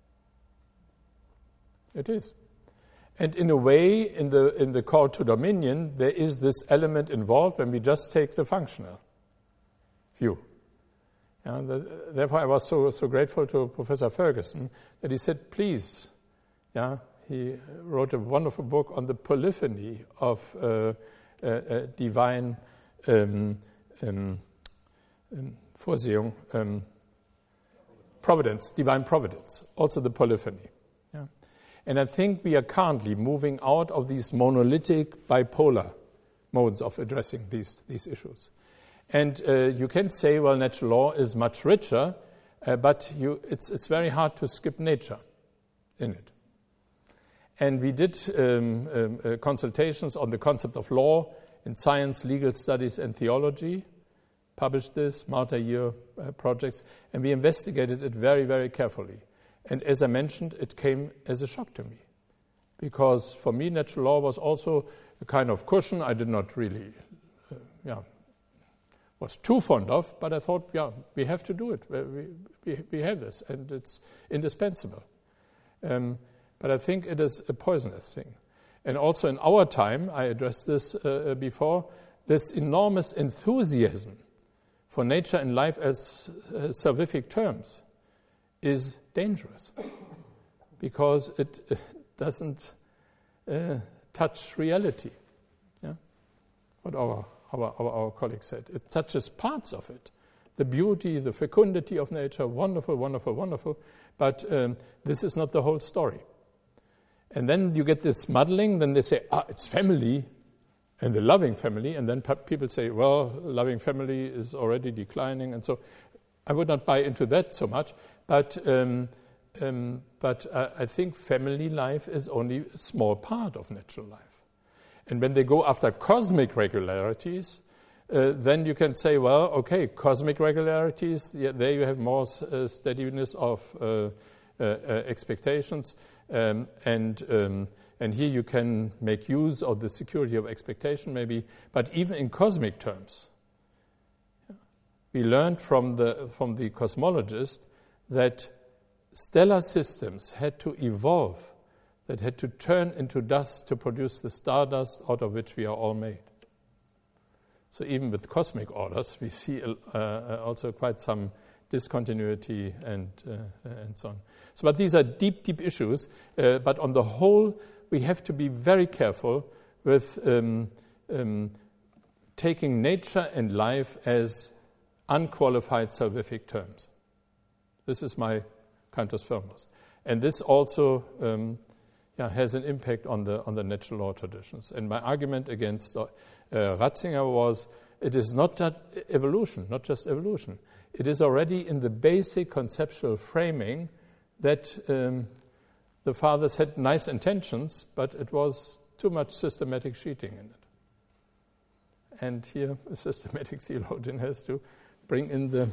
It is. And in a way, in the call to dominion, there is this element involved when we just take the functional view. Therefore, I was so grateful to Professor Ferguson that he said, please, he wrote a wonderful book on the polyphony of divine Vorsehung, providence, divine providence, also the polyphony. Yeah? And I think we are currently moving out of these monolithic, bipolar modes of addressing these issues. And you can say, well, natural law is much richer, but it's very hard to skip nature in it. And we did consultations on the concept of law in science, legal studies, and theology, published this, multi-year projects, and we investigated it very, very carefully. And as I mentioned, it came as a shock to me, because for me, natural law was also a kind of cushion I did not really, was too fond of, but I thought, we have to do it. We have this, and it's indispensable. But I think it is a poisonous thing. And also in our time, I addressed this before, this enormous enthusiasm for nature and life as salvific terms is dangerous, because it doesn't touch reality. Yeah? What our colleague said. It touches parts of it. The beauty, the fecundity of nature, wonderful, wonderful, wonderful. But this is not the whole story. And then you get this muddling, then they say, it's family, and the loving family, and then people say, well, loving family is already declining, and so I would not buy into that so much, but I think family life is only a small part of natural life. And when they go after cosmic regularities, then you can say, well, okay, cosmic regularities, there you have more steadiness of expectations, and here you can make use of the security of expectation maybe, but even in cosmic terms, we learned from the cosmologist that stellar systems had to evolve, that had to turn into dust to produce the stardust out of which we are all made. So even with cosmic orders, we see also quite some discontinuity and so on. So, but these are deep, deep issues. But on the whole, we have to be very careful with taking nature and life as unqualified salvific terms. This is my cantus firmus, and this also has an impact on the natural law traditions. And my argument against Ratzinger was, it is not that evolution, not just evolution. It is already in the basic conceptual framing that the fathers had nice intentions, but it was too much systematic cheating in it. And here a systematic theologian has to bring in the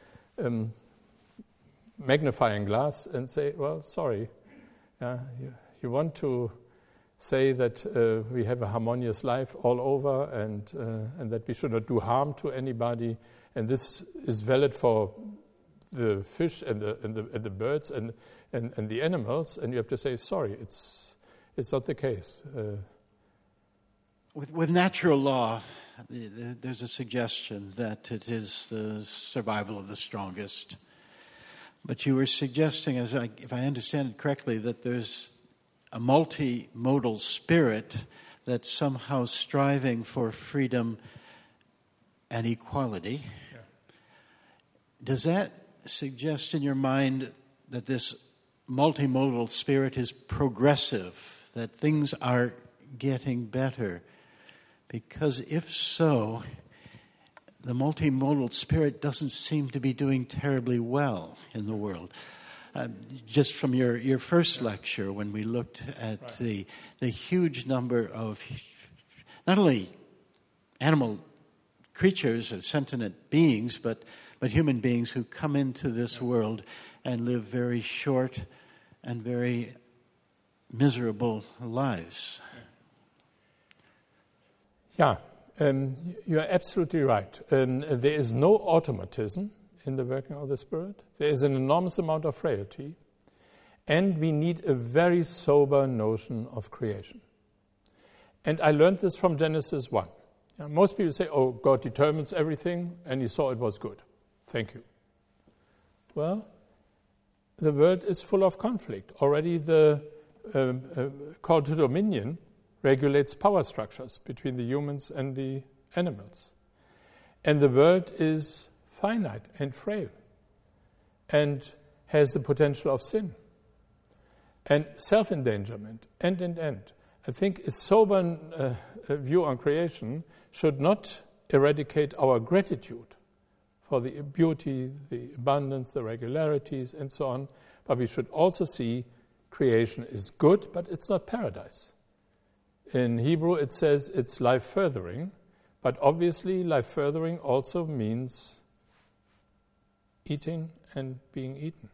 magnifying glass and say, well, sorry, you want to say that we have a harmonious life all over and that we should not do harm to anybody, and this is valid for the fish and the birds and the animals, and you have to say, sorry, it's not the case. With natural law, there's a suggestion that it is the survival of the strongest. But you were suggesting, if I understand it correctly, that there's a multimodal spirit that's somehow striving for freedom and equality. Yeah. Does that suggest in your mind that this multimodal spirit is progressive, that things are getting better? Because if so, the multimodal spirit doesn't seem to be doing terribly well in the world. Just from your first lecture, when we looked at the huge number of not only animal creatures or sentient beings, but human beings who come into this world and live very short and very miserable lives. Yeah, you are absolutely right. There is no automatism in the working of the Spirit. There is an enormous amount of frailty, and we need a very sober notion of creation. And I learned this from Genesis 1. Most people say, oh, God determines everything, and he saw it was good. Thank you. Well, the world is full of conflict. Already the call to dominion regulates power structures between the humans and the animals. And the world is finite and frail and has the potential of sin and self-endangerment, and. I think a sober view on creation should not eradicate our gratitude for the beauty, the abundance, the regularities, and so on, but we should also see creation is good, but it's not paradise. In Hebrew it says it's life-furthering, but obviously life-furthering also means eating and being eaten.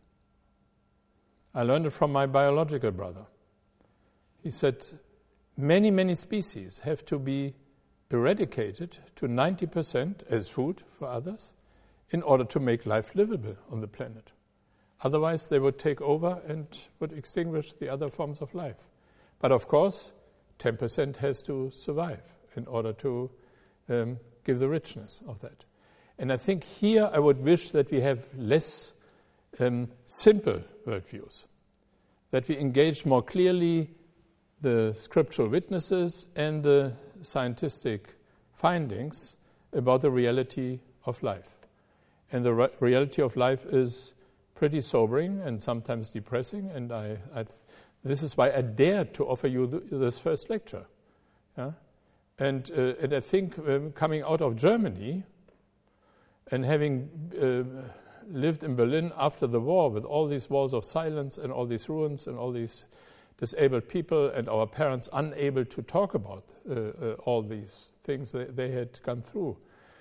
I learned it from my biological brother. He said, many species have to be eradicated to 90% as food for others in order to make life livable on the planet. Otherwise, they would take over and would extinguish the other forms of life. But of course, 10% has to survive in order to give the richness of that. And I think here I would wish that we have less simple worldviews, that we engage more clearly the scriptural witnesses and the scientific findings about the reality of life. And the reality of life is pretty sobering and sometimes depressing, and this is why I dared to offer you this first lecture. Yeah? And I think coming out of Germany and having lived in Berlin after the war with all these walls of silence and all these ruins and all these disabled people and our parents unable to talk about all these things they had gone through.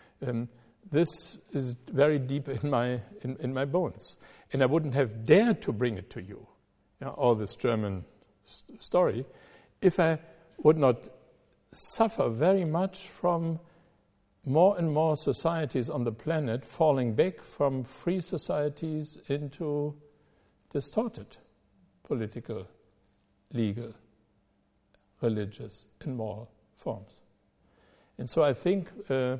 This is very deep in my bones. And I wouldn't have dared to bring it to you, all this German story, if I would not suffer very much from more and more societies on the planet falling back from free societies into distorted political, legal, religious, and moral forms. And so I think,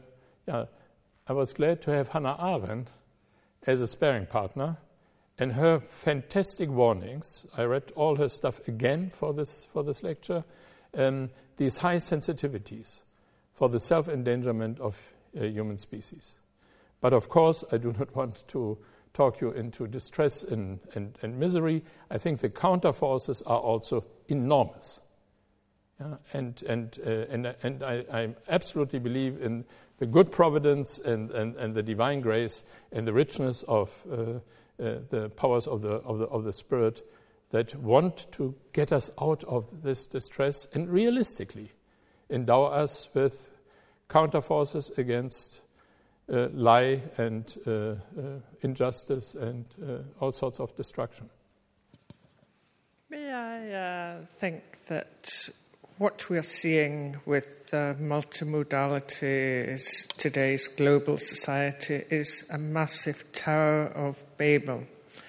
I was glad to have Hannah Arendt as a sparring partner, and her fantastic warnings. I read all her stuff again for this lecture. These high sensitivities for the self-endangerment of human species. But of course, I do not want to talk you into distress and misery. I think the counterforces are also enormous. And I absolutely believe in the good providence and the divine grace and the richness of the powers of the Spirit that want to get us out of this distress and realistically endow us with counterforces against lie and injustice and all sorts of destruction. May I think that what we're seeing with multimodality is today's global society is a massive Tower of Babel.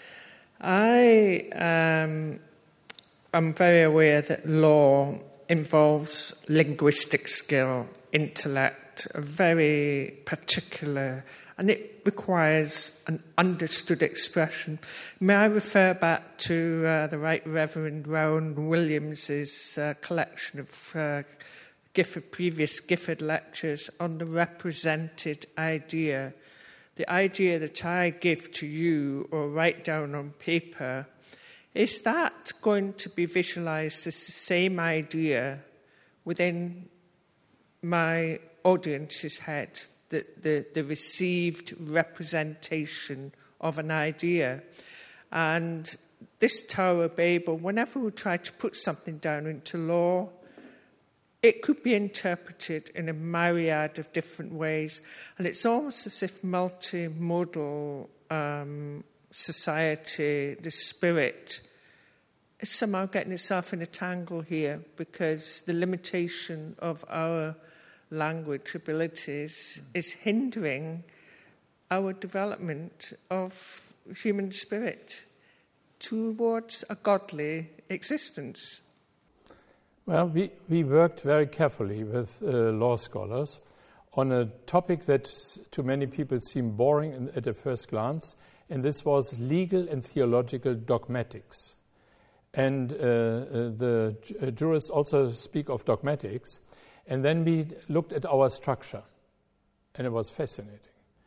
I am very aware that law involves linguistic skill, intellect, a very particular, and it requires an understood expression. May I refer back to the Right Reverend Rowan Williams's collection of previous Gifford lectures on the represented idea. The idea that I give to you or write down on paper, is that going to be visualized as the same idea within my audience's head, the received representation of an idea? And this Tower of Babel, whenever we try to put something down into law, it could be interpreted in a myriad of different ways. And it's almost as if multimodal society, the spirit, is somehow getting itself in a tangle here because the limitation of our language abilities is hindering our development of human spirit towards a godly existence. Well, we worked very carefully with law scholars on a topic that to many people seemed boring at a first glance, and this was legal and theological dogmatics. And the jurists also speak of dogmatics. And then we looked at our structure, and it was fascinating.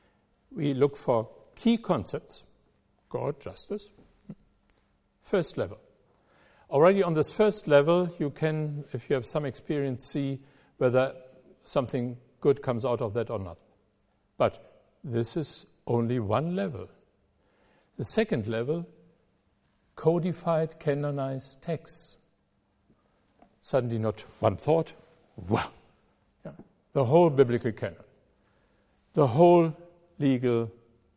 we look for key concepts, God, justice, first level. Already on this first level, you can, if you have some experience, see whether something good comes out of that or not. But this is only one level. The second level, codified, canonized texts. Suddenly not one thought, wow. Yeah. The whole biblical canon, the whole legal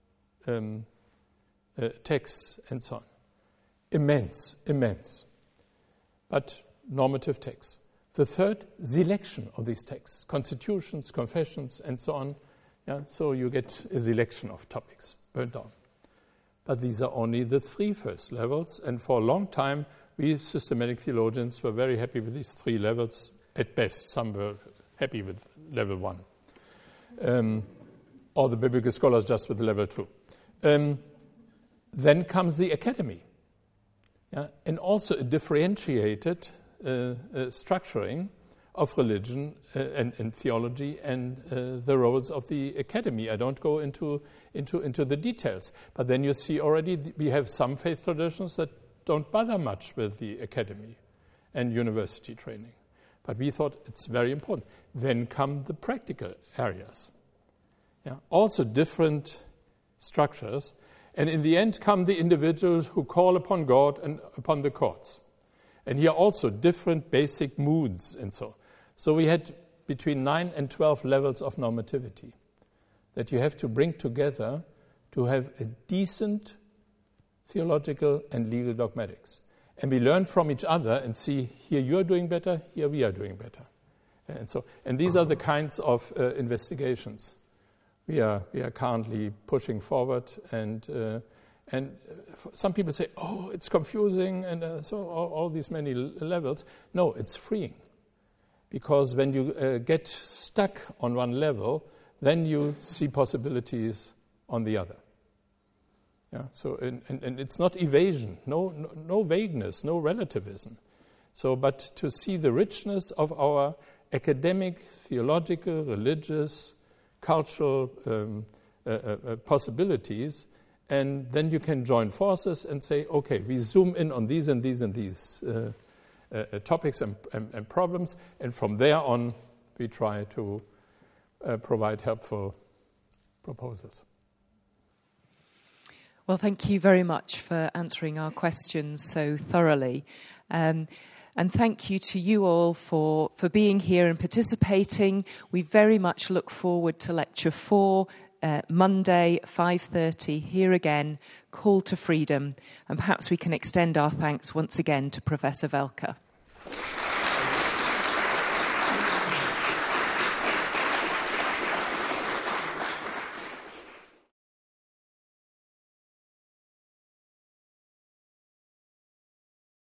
texts and so on. Immense. But normative texts. The third, selection of these texts, constitutions, confessions, and so on. Yeah, so you get a selection of topics burned down. But these are only the 3 first levels, and for a long time, we systematic theologians were very happy with these 3 levels. At best, some were happy with level 1, or the biblical scholars just with level 2. Then comes the academy, and also a differentiated structuring of religion and theology and the roles of the academy. I don't go into the details, but then you see already we have some faith traditions that don't bother much with the academy and university training. But we thought it's very important. Then come the practical areas. Yeah, also different structures. And in the end come the individuals who call upon God and upon the courts. And here also different basic moods and so. So we had between 9 and 12 levels of normativity that you have to bring together to have a decent theological and legal dogmatics. And we learn from each other and see, here you're doing better, here we are doing better. And these are the kinds of investigations we are currently pushing forward. And some people say, oh, it's confusing, and so all these many levels. No, it's freeing. Because when you get stuck on one level, then you see possibilities on the other. Yeah, so and it's not evasion, no vagueness, no relativism. So, but to see the richness of our academic, theological, religious, cultural possibilities, and then you can join forces and say, okay, we zoom in on these and these and these topics and problems, and from there on, we try to provide helpful proposals. Well, thank you very much for answering our questions so thoroughly. And thank you to you all for being here and participating. We very much look forward to Lecture 4, Monday, 5:30, here again, Call to Freedom. And perhaps we can extend our thanks once again to Professor Welker.